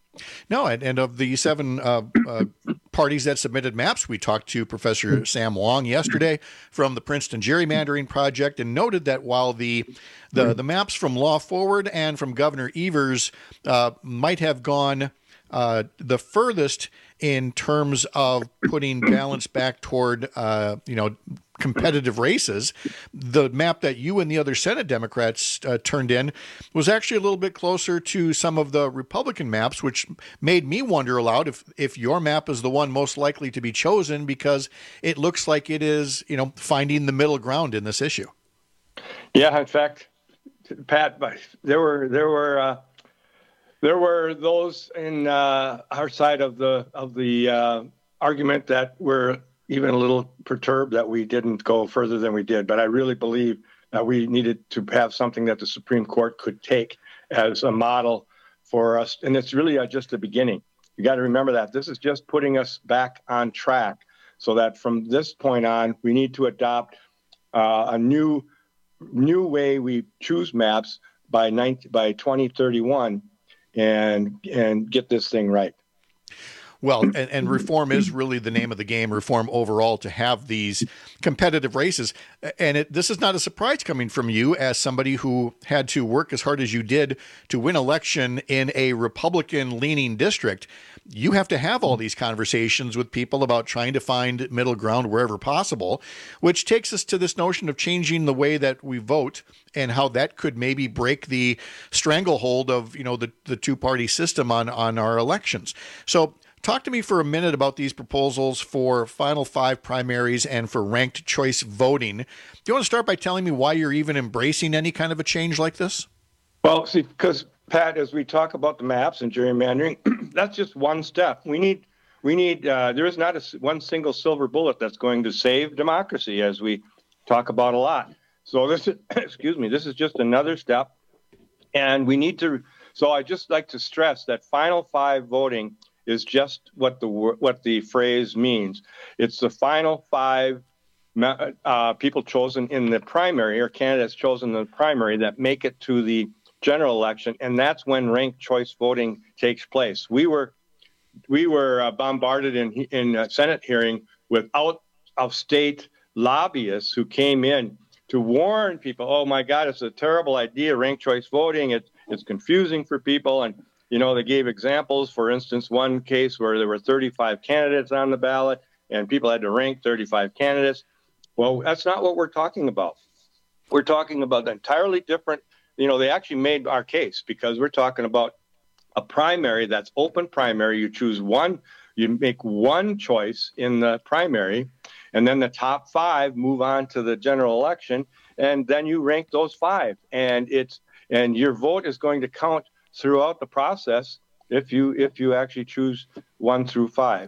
No, and, and of the seven uh, uh, parties that submitted maps, we talked to Professor Sam Wong yesterday from the Princeton Gerrymandering Project and noted that while the the, the maps from Law Forward and from Governor Evers uh, might have gone uh, the furthest in terms of putting balance back toward, uh, you know, competitive races, the map that you and the other Senate Democrats uh, turned in was actually a little bit closer to some of the Republican maps, which made me wonder aloud if, if your map is the one most likely to be chosen because it looks like it is, you know, finding the middle ground in this issue. Yeah, in fact, Pat, there were there were uh, there were those in uh, our side of the of the uh, argument that were even a little perturbed that we didn't go further than we did. But I really believe that we needed to have something that the Supreme Court could take as a model for us. And it's really uh, just the beginning. You got to remember that this is just putting us back on track so that from this point on, we need to adopt uh, a new new way we choose maps by nineteen, by twenty thirty-one and and get this thing right. Well, and, and reform is really the name of the game, reform overall, to have these competitive races. And it, this is not a surprise coming from you as somebody who had to work as hard as you did to win election in a Republican-leaning district. You have to have all these conversations with people about trying to find middle ground wherever possible, which takes us to this notion of changing the way that we vote and how that could maybe break the stranglehold of, you know, the, the two-party system on, on our elections. So talk to me for a minute about these proposals for Final Five primaries and for ranked choice voting. Do you want to start by telling me why you're even embracing any kind of a change like this? Well, see, because, Pat, as we talk about the maps and gerrymandering, that's just one step. We need, we need. Uh, there is not a, one single silver bullet that's going to save democracy, as we talk about a lot. So this is, excuse me, this is just another step. And we need to So I just like to stress that final five voting is just what the what the phrase means. It's the final five uh, people chosen in the primary, or candidates chosen in the primary, that make it to the general election, and that's when ranked choice voting takes place. We were we were uh, bombarded in in a Senate hearing with out of state lobbyists who came in to warn people, oh my God, it's a terrible idea, ranked choice voting. It, it's confusing for people. And, you know, they gave examples. For instance, one case where there were thirty-five candidates on the ballot and people had to rank thirty-five candidates. Well, that's not what we're talking about. We're talking about entirely different, you know, they actually made our case, because we're talking about a primary that's open primary. You choose one, you make one choice in the primary, and then the top five move on to the general election, and then you rank those five. And it's and your vote is going to count throughout the process if you if you actually choose one through five.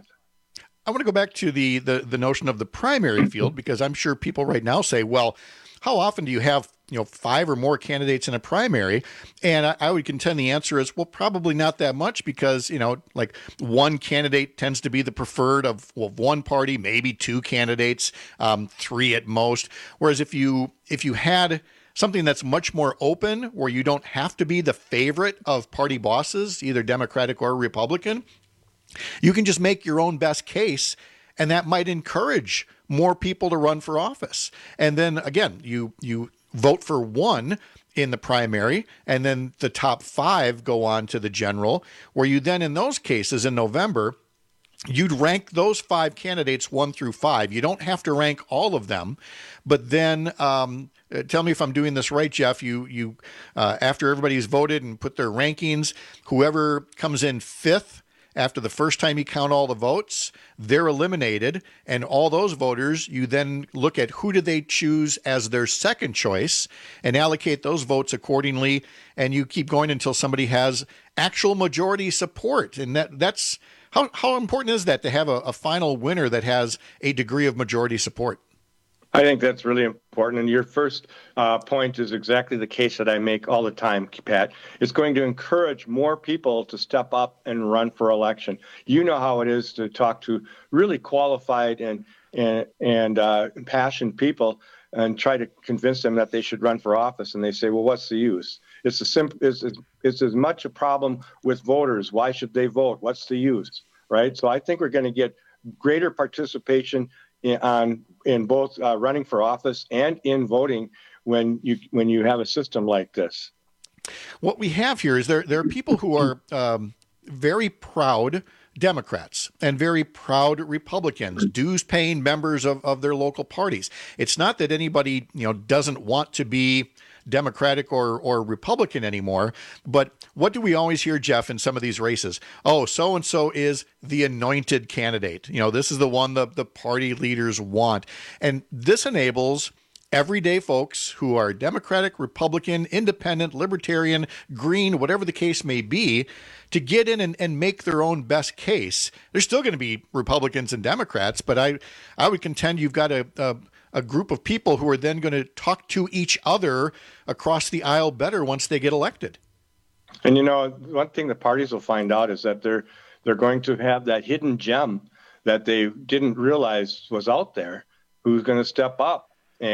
I want to go back to the the, the notion of the primary field, because I'm sure people right now say, well, how often do you have, you know, five or more candidates in a primary? And I, I would contend the answer is, well, probably not that much, because, you know, like one candidate tends to be the preferred of, well, one party, maybe two candidates, um, three at most. Whereas if you if you had something that's much more open, where you don't have to be the favorite of party bosses, either Democratic or Republican, you can just make your own best case, and that might encourage more people to run for office. And then again, you you vote for one in the primary, and then the top five go on to the general, where you then, in those cases in November, you'd rank those five candidates one through five. You don't have to rank all of them, but then um, tell me if I'm doing this right, Jeff. You you uh, after everybody's voted and put their rankings, whoever comes in fifth after the first time you count all the votes, they're eliminated. And all those voters, you then look at who do they choose as their second choice and allocate those votes accordingly. And you keep going until somebody has actual majority support. And that that's how, how important is that, to have a, a final winner that has a degree of majority support? I think that's really important. And your first uh, point is exactly the case that I make all the time, Pat. It's going to encourage more people to step up and run for election. You know how it is to talk to really qualified and and, and uh, passionate people and try to convince them that they should run for office. And they say, well, what's the use? It's, a simple, it's, it's as much a problem with voters. Why should they vote? What's the use? Right? So I think we're going to get greater participation in, on in both uh, running for office and in voting when you when you have a system like this. What we have here is there there are people who are um, very proud Democrats and very proud Republicans, dues-paying members of, of their local parties. It's not that anybody, you know, doesn't want to be Democratic or or Republican anymore, but what do we always hear, Jeff, in some of these races? Oh, so-and-so is the anointed candidate. You know, this is the one the, the party leaders want. And this enables everyday folks who are Democratic, Republican, Independent, Libertarian, Green, whatever the case may be, to get in and, and make their own best case. There's still going to be Republicans and Democrats, but I, I would contend you've got a, a a group of people who are then going to talk to each other across the aisle better once they get elected. And, you know, one thing the parties will find out is that they're they're going to have that hidden gem that they didn't realize was out there, who's going to step up,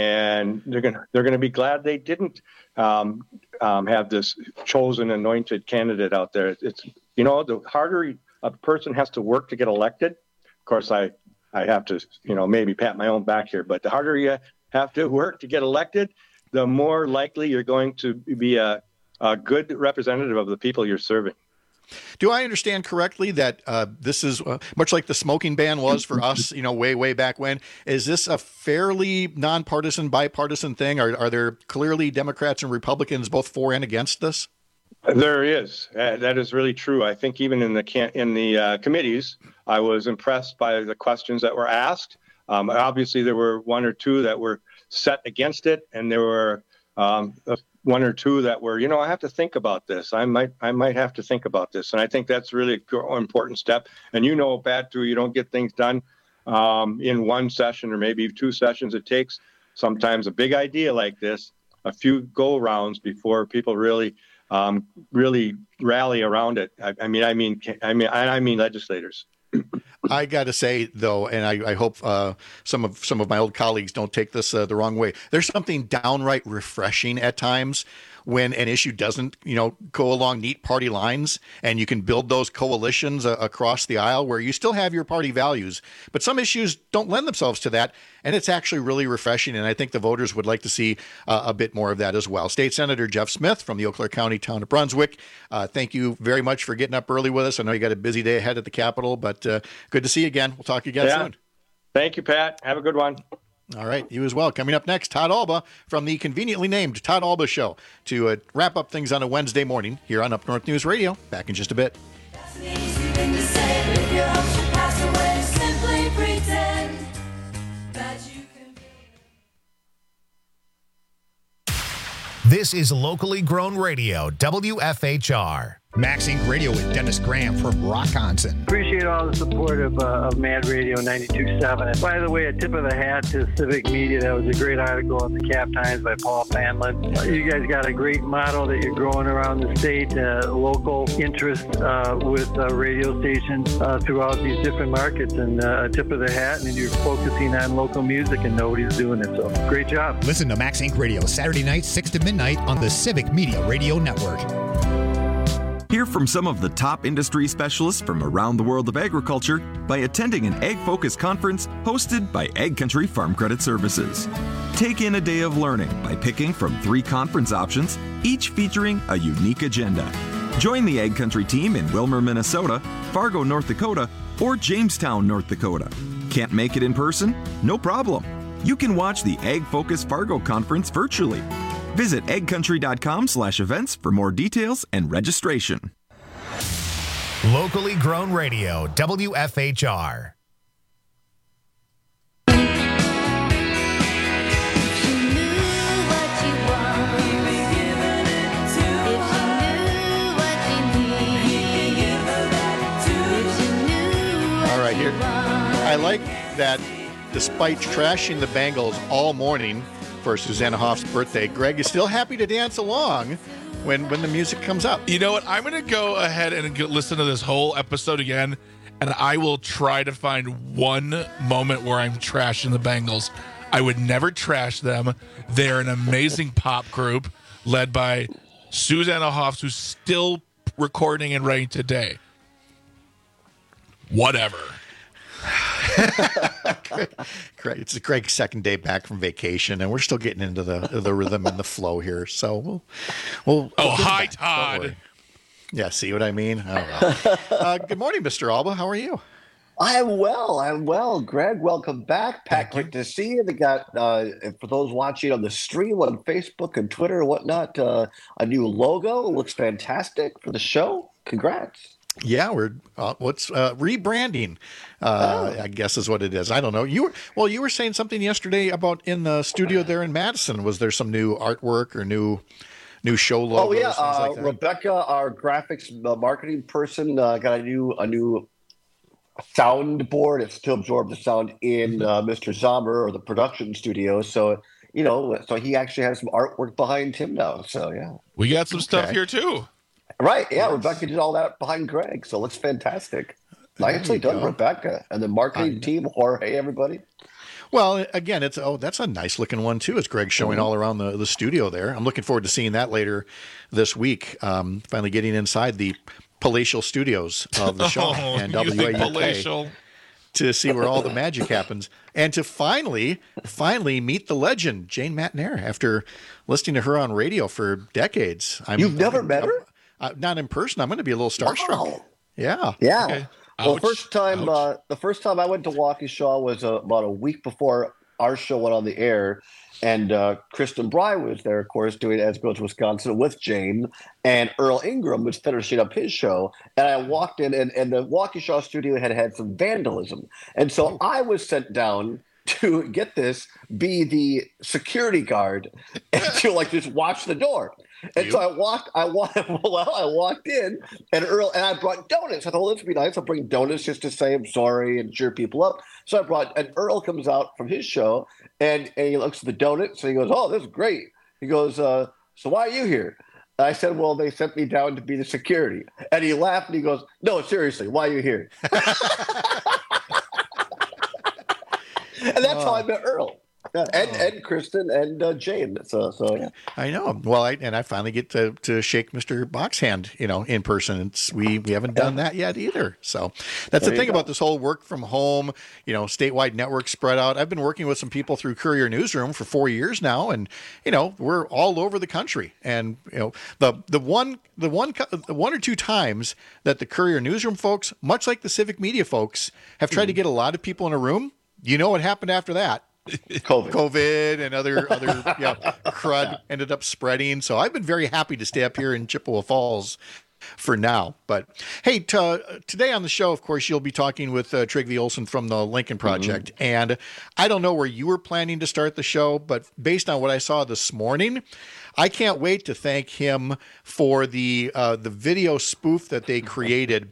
and they're going to they're going to be glad they didn't um, um, have this chosen anointed candidate out there. It's, you know, the harder a person has to work to get elected. Of course, I I have to, you know, maybe pat my own back here, but the harder you have to work to get elected, the more likely you're going to be a, a good representative of the people you're serving. Do I understand correctly that uh, this is uh, much like the smoking ban was for us, you know, way, way back when? Is this a fairly nonpartisan, bipartisan thing? Are, are there clearly Democrats and Republicans both for and against this? There is. Uh, that is really true. I think even in the can- in the uh, committees, I was impressed by the questions that were asked. Um, obviously, there were one or two that were set against it, and there were um, one or two that were, you know, I have to think about this. I might, I might have to think about this, and I think that's really an important step. And you know, Pat, too, you don't get things done um, in one session or maybe two sessions. It takes sometimes a big idea like this a few go rounds before people really, um, really rally around it. I, I mean, I mean, I mean, I, I mean, legislators. I got to say, though, and I, I hope uh, some of some of my old colleagues don't take this uh, the wrong way. There's something downright refreshing at times when an issue doesn't, you know, go along neat party lines, and you can build those coalitions uh, across the aisle where you still have your party values, but some issues don't lend themselves to that, and it's actually really refreshing, and I think the voters would like to see uh, a bit more of that as well. State Senator Jeff Smith from the Eau Claire County town of Brunswick, uh, thank you very much for getting up early with us. I know you got a busy day ahead at the Capitol, but uh, good to see you again. We'll talk again yeah. soon. Thank you, Pat. Have a good one. All right, you as well. Coming up next, Todd Alba from the conveniently named Todd Alba Show to uh, wrap up things on a Wednesday morning here on Up North News Radio. Back in just a bit. This is locally grown radio, W F H R. Max Inc Radio with Dennis Graham from Rockonson. Appreciate all the support of, uh, of Mad Radio ninety-two point seven. And by the way, a tip of the hat to Civic Media. That was a great article in the Cap Times by Paul Fanlin. Uh, you guys got a great model that you're growing around the state, uh, local interest uh, with uh, radio stations uh, throughout these different markets. And uh, a tip of the hat, and you're focusing on local music, and nobody's doing it. So great job. Listen to Max Inc Radio Saturday night, six to midnight on the Civic Media Radio Network. Hear from some of the top industry specialists from around the world of agriculture by attending an Ag Focus conference hosted by Ag Country Farm Credit Services. Take in a day of learning by picking from three conference options, each featuring a unique agenda. Join the Ag Country team in Wilmer, Minnesota, Fargo, North Dakota, or Jamestown, North Dakota. Can't make it in person? No problem. You can watch the Ag Focus Fargo conference virtually. Visit agcountry.com slash events for more details and registration. Locally grown radio, W F H R. All right, here. I like that despite trashing the Bengals all morning for Susanna Hoff's birthday, Greg is still happy to dance along when when the music comes up. You know what? I'm going to go ahead and go listen to this whole episode again, and I will try to find one moment where I'm trashing the Bengals. I would never trash them. They're an amazing pop group led by Susanna Hoffs, who's still recording and writing today. Whatever. Greg, it's Greg's second day back from vacation, and we're still getting into the the rhythm and the flow here. So we'll, we'll oh, we'll hi, Todd. Yeah, see what I mean? Oh, well. uh, good morning, Mister Alba. How are you? I'm well. I'm well. Greg, welcome back. Pat, great to see you. They got, uh, for those watching on the stream on Facebook and Twitter and whatnot, uh, a new logo. It looks fantastic for the show. Congrats. Yeah, we're uh, what's uh, rebranding, uh, oh. I guess is what it is. I don't know. You were well. You were saying something yesterday about in the studio there in Madison. Was there some new artwork or new new show logos? Oh yeah, uh, like that? Rebecca, our graphics uh, marketing person, uh, got a new a new soundboard. It's to absorb the sound in uh, Mister Zomer or the production studio. So you know, so he actually has some artwork behind him now. So yeah, we got some okay. stuff here too. Right, yeah, yes. Rebecca did all that behind Greg, so looks fantastic. Nicely done, go. Rebecca. And the marketing team, Jorge, everybody. Well, again, it's oh, that's a nice looking one too. It's Greg showing mm-hmm. all around the, the studio there. I'm looking forward to seeing that later this week. Um, finally getting inside the palatial studios of the show oh, and W A U K to see where all the magic happens, and to finally, finally meet the legend Jane Matnair after listening to her on radio for decades. I'm, You've never I'm, met her? Uh, not in person. I'm going to be a little starstruck. Wow. Yeah. Yeah. Okay. Well, Ouch. first time, uh, the first time I went to Waukesha was uh, about a week before our show went on the air, and uh, Kristen Bry was there, of course, doing As Goes Wisconsin with Jane, and Earl Ingram was finishing up his show, and I walked in, and, and the Waukesha studio had had some vandalism, and so I was sent down to, get this, be the security guard and to like just watch the door. And you? so I walked, I walked, well, I walked in, and Earl, and I brought donuts. I thought, well, this would be nice. I'll bring donuts just to say I'm sorry and cheer people up. So I brought, and Earl comes out from his show, and, and he looks at the donuts, and he goes, oh, this is great. He goes, uh, so why are you here? I said, well, they sent me down to be the security. And he laughed and he goes, no, seriously, why are you here? And that's oh. how I met Earl. Yeah, and, oh. and Kristen and uh, Jane. So, so yeah. I know. Well, I and I finally get to, to shake Mister Bach's hand, you know, in person. It's, we we haven't done that yet either. So that's there the thing about this whole work from home, you know, statewide network spread out. I've been working with some people through Courier Newsroom for four years now, and you know, we're all over the country. And you know, the the one the one the one or two times that the Courier Newsroom folks, much like the Civic Media folks, have tried mm. to get a lot of people in a room. You know what happened after that? COVID. COVID and other other yeah, crud ended up spreading. So I've been very happy to stay up here in Chippewa Falls for now. But hey, t- uh, today on the show, of course, you'll be talking with uh, Trygve Olsen from the Lincoln Project. Mm-hmm. And I don't know where you were planning to start the show, but based on what I saw this morning, I can't wait to thank him for the uh, the video spoof that they created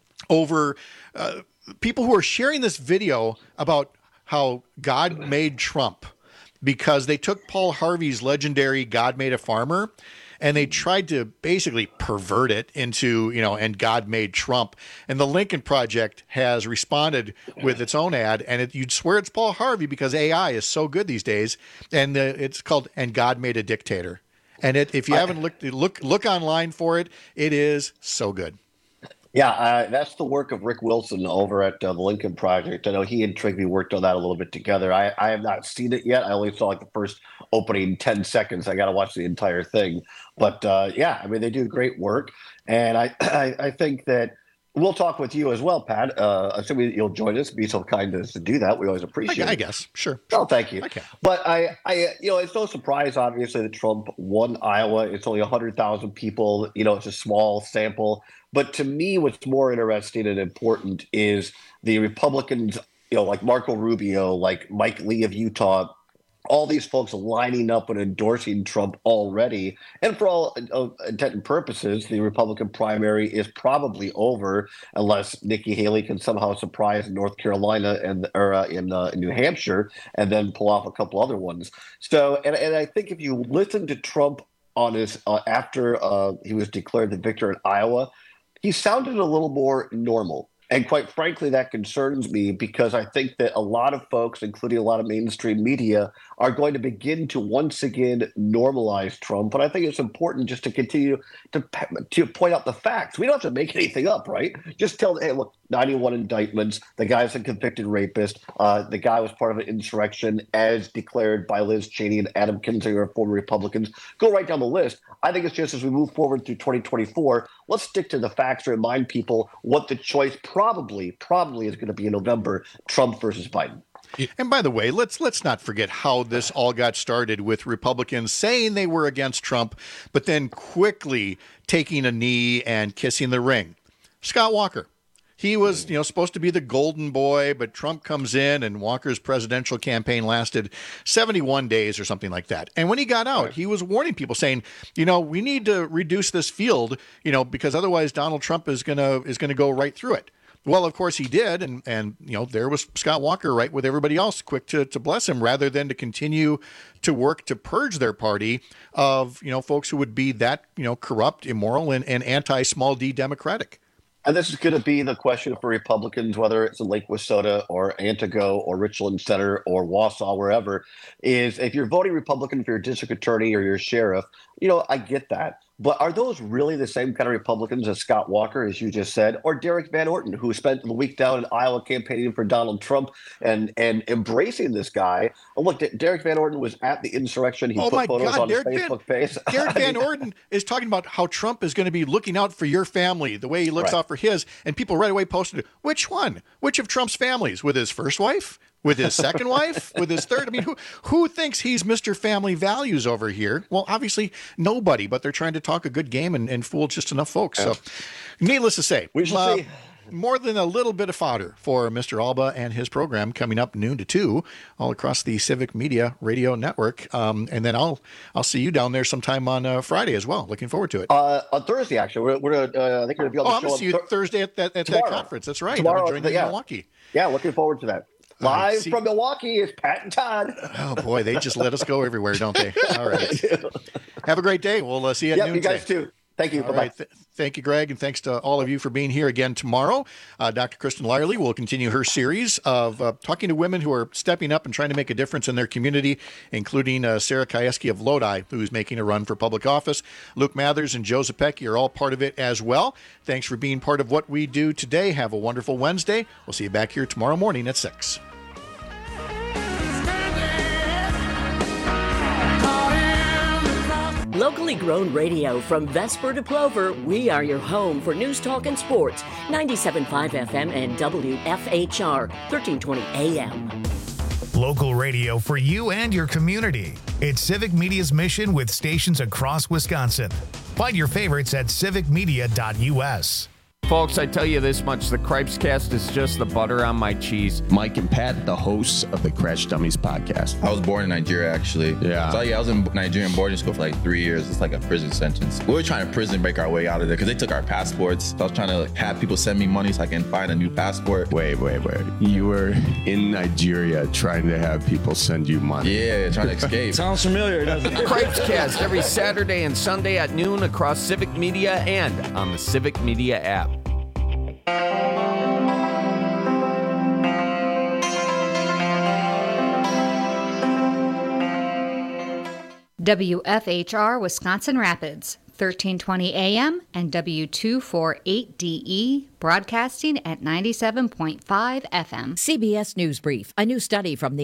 over uh, people who are sharing this video about how God made Trump, because they took Paul Harvey's legendary God Made a Farmer and they tried to basically pervert it into, you know, and God made Trump. And the Lincoln Project has responded with its own ad, and it, you'd swear it's Paul Harvey because A I is so good these days. And uh, it's called And God Made a Dictator. And it, if you haven't looked, look, look online for it, it is so good. Yeah, uh, that's the work of Rick Wilson over at uh, the Lincoln Project. I know he and Trygve worked on that a little bit together. I, I have not seen it yet. I only saw like the first opening ten seconds. I got to watch the entire thing. But uh, yeah, I mean, they do great work. And I, I, I think that we'll talk with you as well, Pat. Uh, assuming you'll join us, be so kind as to do that. We always appreciate I, it. I guess. Sure. Oh, thank you. Okay. But I, I, you know, it's no surprise, obviously, that Trump won Iowa. It's only one hundred thousand people. You know, it's a small sample. But to me, what's more interesting and important is the Republicans, you know, like Marco Rubio, like Mike Lee of Utah, all these folks lining up and endorsing Trump already. And for all uh, intent and purposes, the Republican primary is probably over unless Nikki Haley can somehow surprise North Carolina and or uh, in, uh, in New Hampshire and then pull off a couple other ones. So, and, and I think if you listen to Trump on his uh, after uh, he was declared the victor in Iowa, he sounded a little more normal. And quite frankly, that concerns me because I think that a lot of folks, including a lot of mainstream media, are going to begin to once again normalize Trump. But I think it's important just to continue to, to point out the facts. We don't have to make anything up, right? Just tell, hey, look, ninety-one indictments. The guy's a convicted rapist. Uh, the guy was part of an insurrection as declared by Liz Cheney and Adam Kinzinger, former Republicans. Go right down the list. I think it's just as we move forward through twenty twenty-four, let's stick to the facts and remind people what the choice probably, probably is going to be in November, Trump versus Biden. And by the way, let's let's not forget how this all got started with Republicans saying they were against Trump, but then quickly taking a knee and kissing the ring. Scott Walker. He was, you know, supposed to be the golden boy, but Trump comes in and Walker's presidential campaign lasted seventy-one days or something like that. And when he got out, he was warning people saying, you know, we need to reduce this field, you know, because otherwise Donald Trump is going to is going to go right through it. Well, of course he did. And, and you know, there was Scott Walker right with everybody else, quick to, to bless him rather than to continue to work to purge their party of, you know, folks who would be that, you know, corrupt, immoral, and, and anti-small d Democratic. And this is going to be the question for Republicans, whether it's in Lake Wissota or Antigo or Richland Center or Wausau, wherever, is if you're voting Republican for your district attorney or your sheriff, you know, I get that. But are those really the same kind of Republicans as Scott Walker, as you just said, or Derek Van Orton, who spent the week down in Iowa campaigning for Donald Trump and and embracing this guy? Oh, look, Derek Van Orton was at the insurrection. He oh put my photos God, on Derek his Facebook Van, page. Derek Van Orton is talking about how Trump is going to be looking out for your family the way he looks Right. out for his. And people right away posted, which one? Which of Trump's families? With his first wife? With his second wife? With his third? I mean, who who thinks he's Mister Family Values over here? Well, obviously nobody, but they're trying to talk a good game and, and fool just enough folks. Yeah. So needless to say, We shall uh, see. more than a little bit of fodder for Mister Alba and his program coming up noon to two all across the Civic Media Radio Network. Um, and then I'll I'll see you down there sometime on uh, Friday as well. Looking forward to it. Uh, on Thursday, actually, we're, we're gonna, uh, I think we're going to be on oh, the I'm show going to on see you Thur- Thursday at that, at that tomorrow. conference. That's right. Tomorrow, I'm joining you yeah. in Milwaukee. Yeah, looking forward to that. Live from Milwaukee is Pat and Todd. Oh, boy, they just let us go everywhere, don't they? All right. Have a great day. We'll uh, see you at yep, noon you guys today. too. Thank you. All Bye-bye. right. Th- thank you, Greg, and thanks to all of you for being here again tomorrow. Uh, Doctor Kristen Lyerly will continue her series of uh, talking to women who are stepping up and trying to make a difference in their community, including uh, Sarah Kieski of Lodi, who's making a run for public office. Luke Mathers and Joe Zepecki are all part of it as well. Thanks for being part of what we do today. Have a wonderful Wednesday. We'll see you back here tomorrow morning at six. Locally grown radio from Vesper to Plover, we are your home for news, talk, and sports. ninety-seven point five F M and W F H R, thirteen twenty A M. Local radio for you and your community. It's Civic Media's mission with stations across Wisconsin. Find your favorites at civic media dot U S. Folks, I tell you this much, the Cripes Cast is just the butter on my cheese. Mike and Pat, the hosts of the Crash Dummies podcast. I was born in Nigeria, actually. Yeah. So, yeah, I was in Nigerian boarding school for like three years. It's like a prison sentence. We were trying to prison break our way out of there because they took our passports. So I was trying to like, have people send me money so I can find a new passport. Wait, wait, wait. You were in Nigeria trying to have people send you money. Yeah, trying to escape. Sounds familiar, doesn't it? Cripes Cast every Saturday and Sunday at noon across Civic Media and on the Civic Media app. W F H R Wisconsin Rapids, thirteen twenty A M and W two forty-eight D E, broadcasting at ninety-seven point five F M. C B S News Brief, a new study from the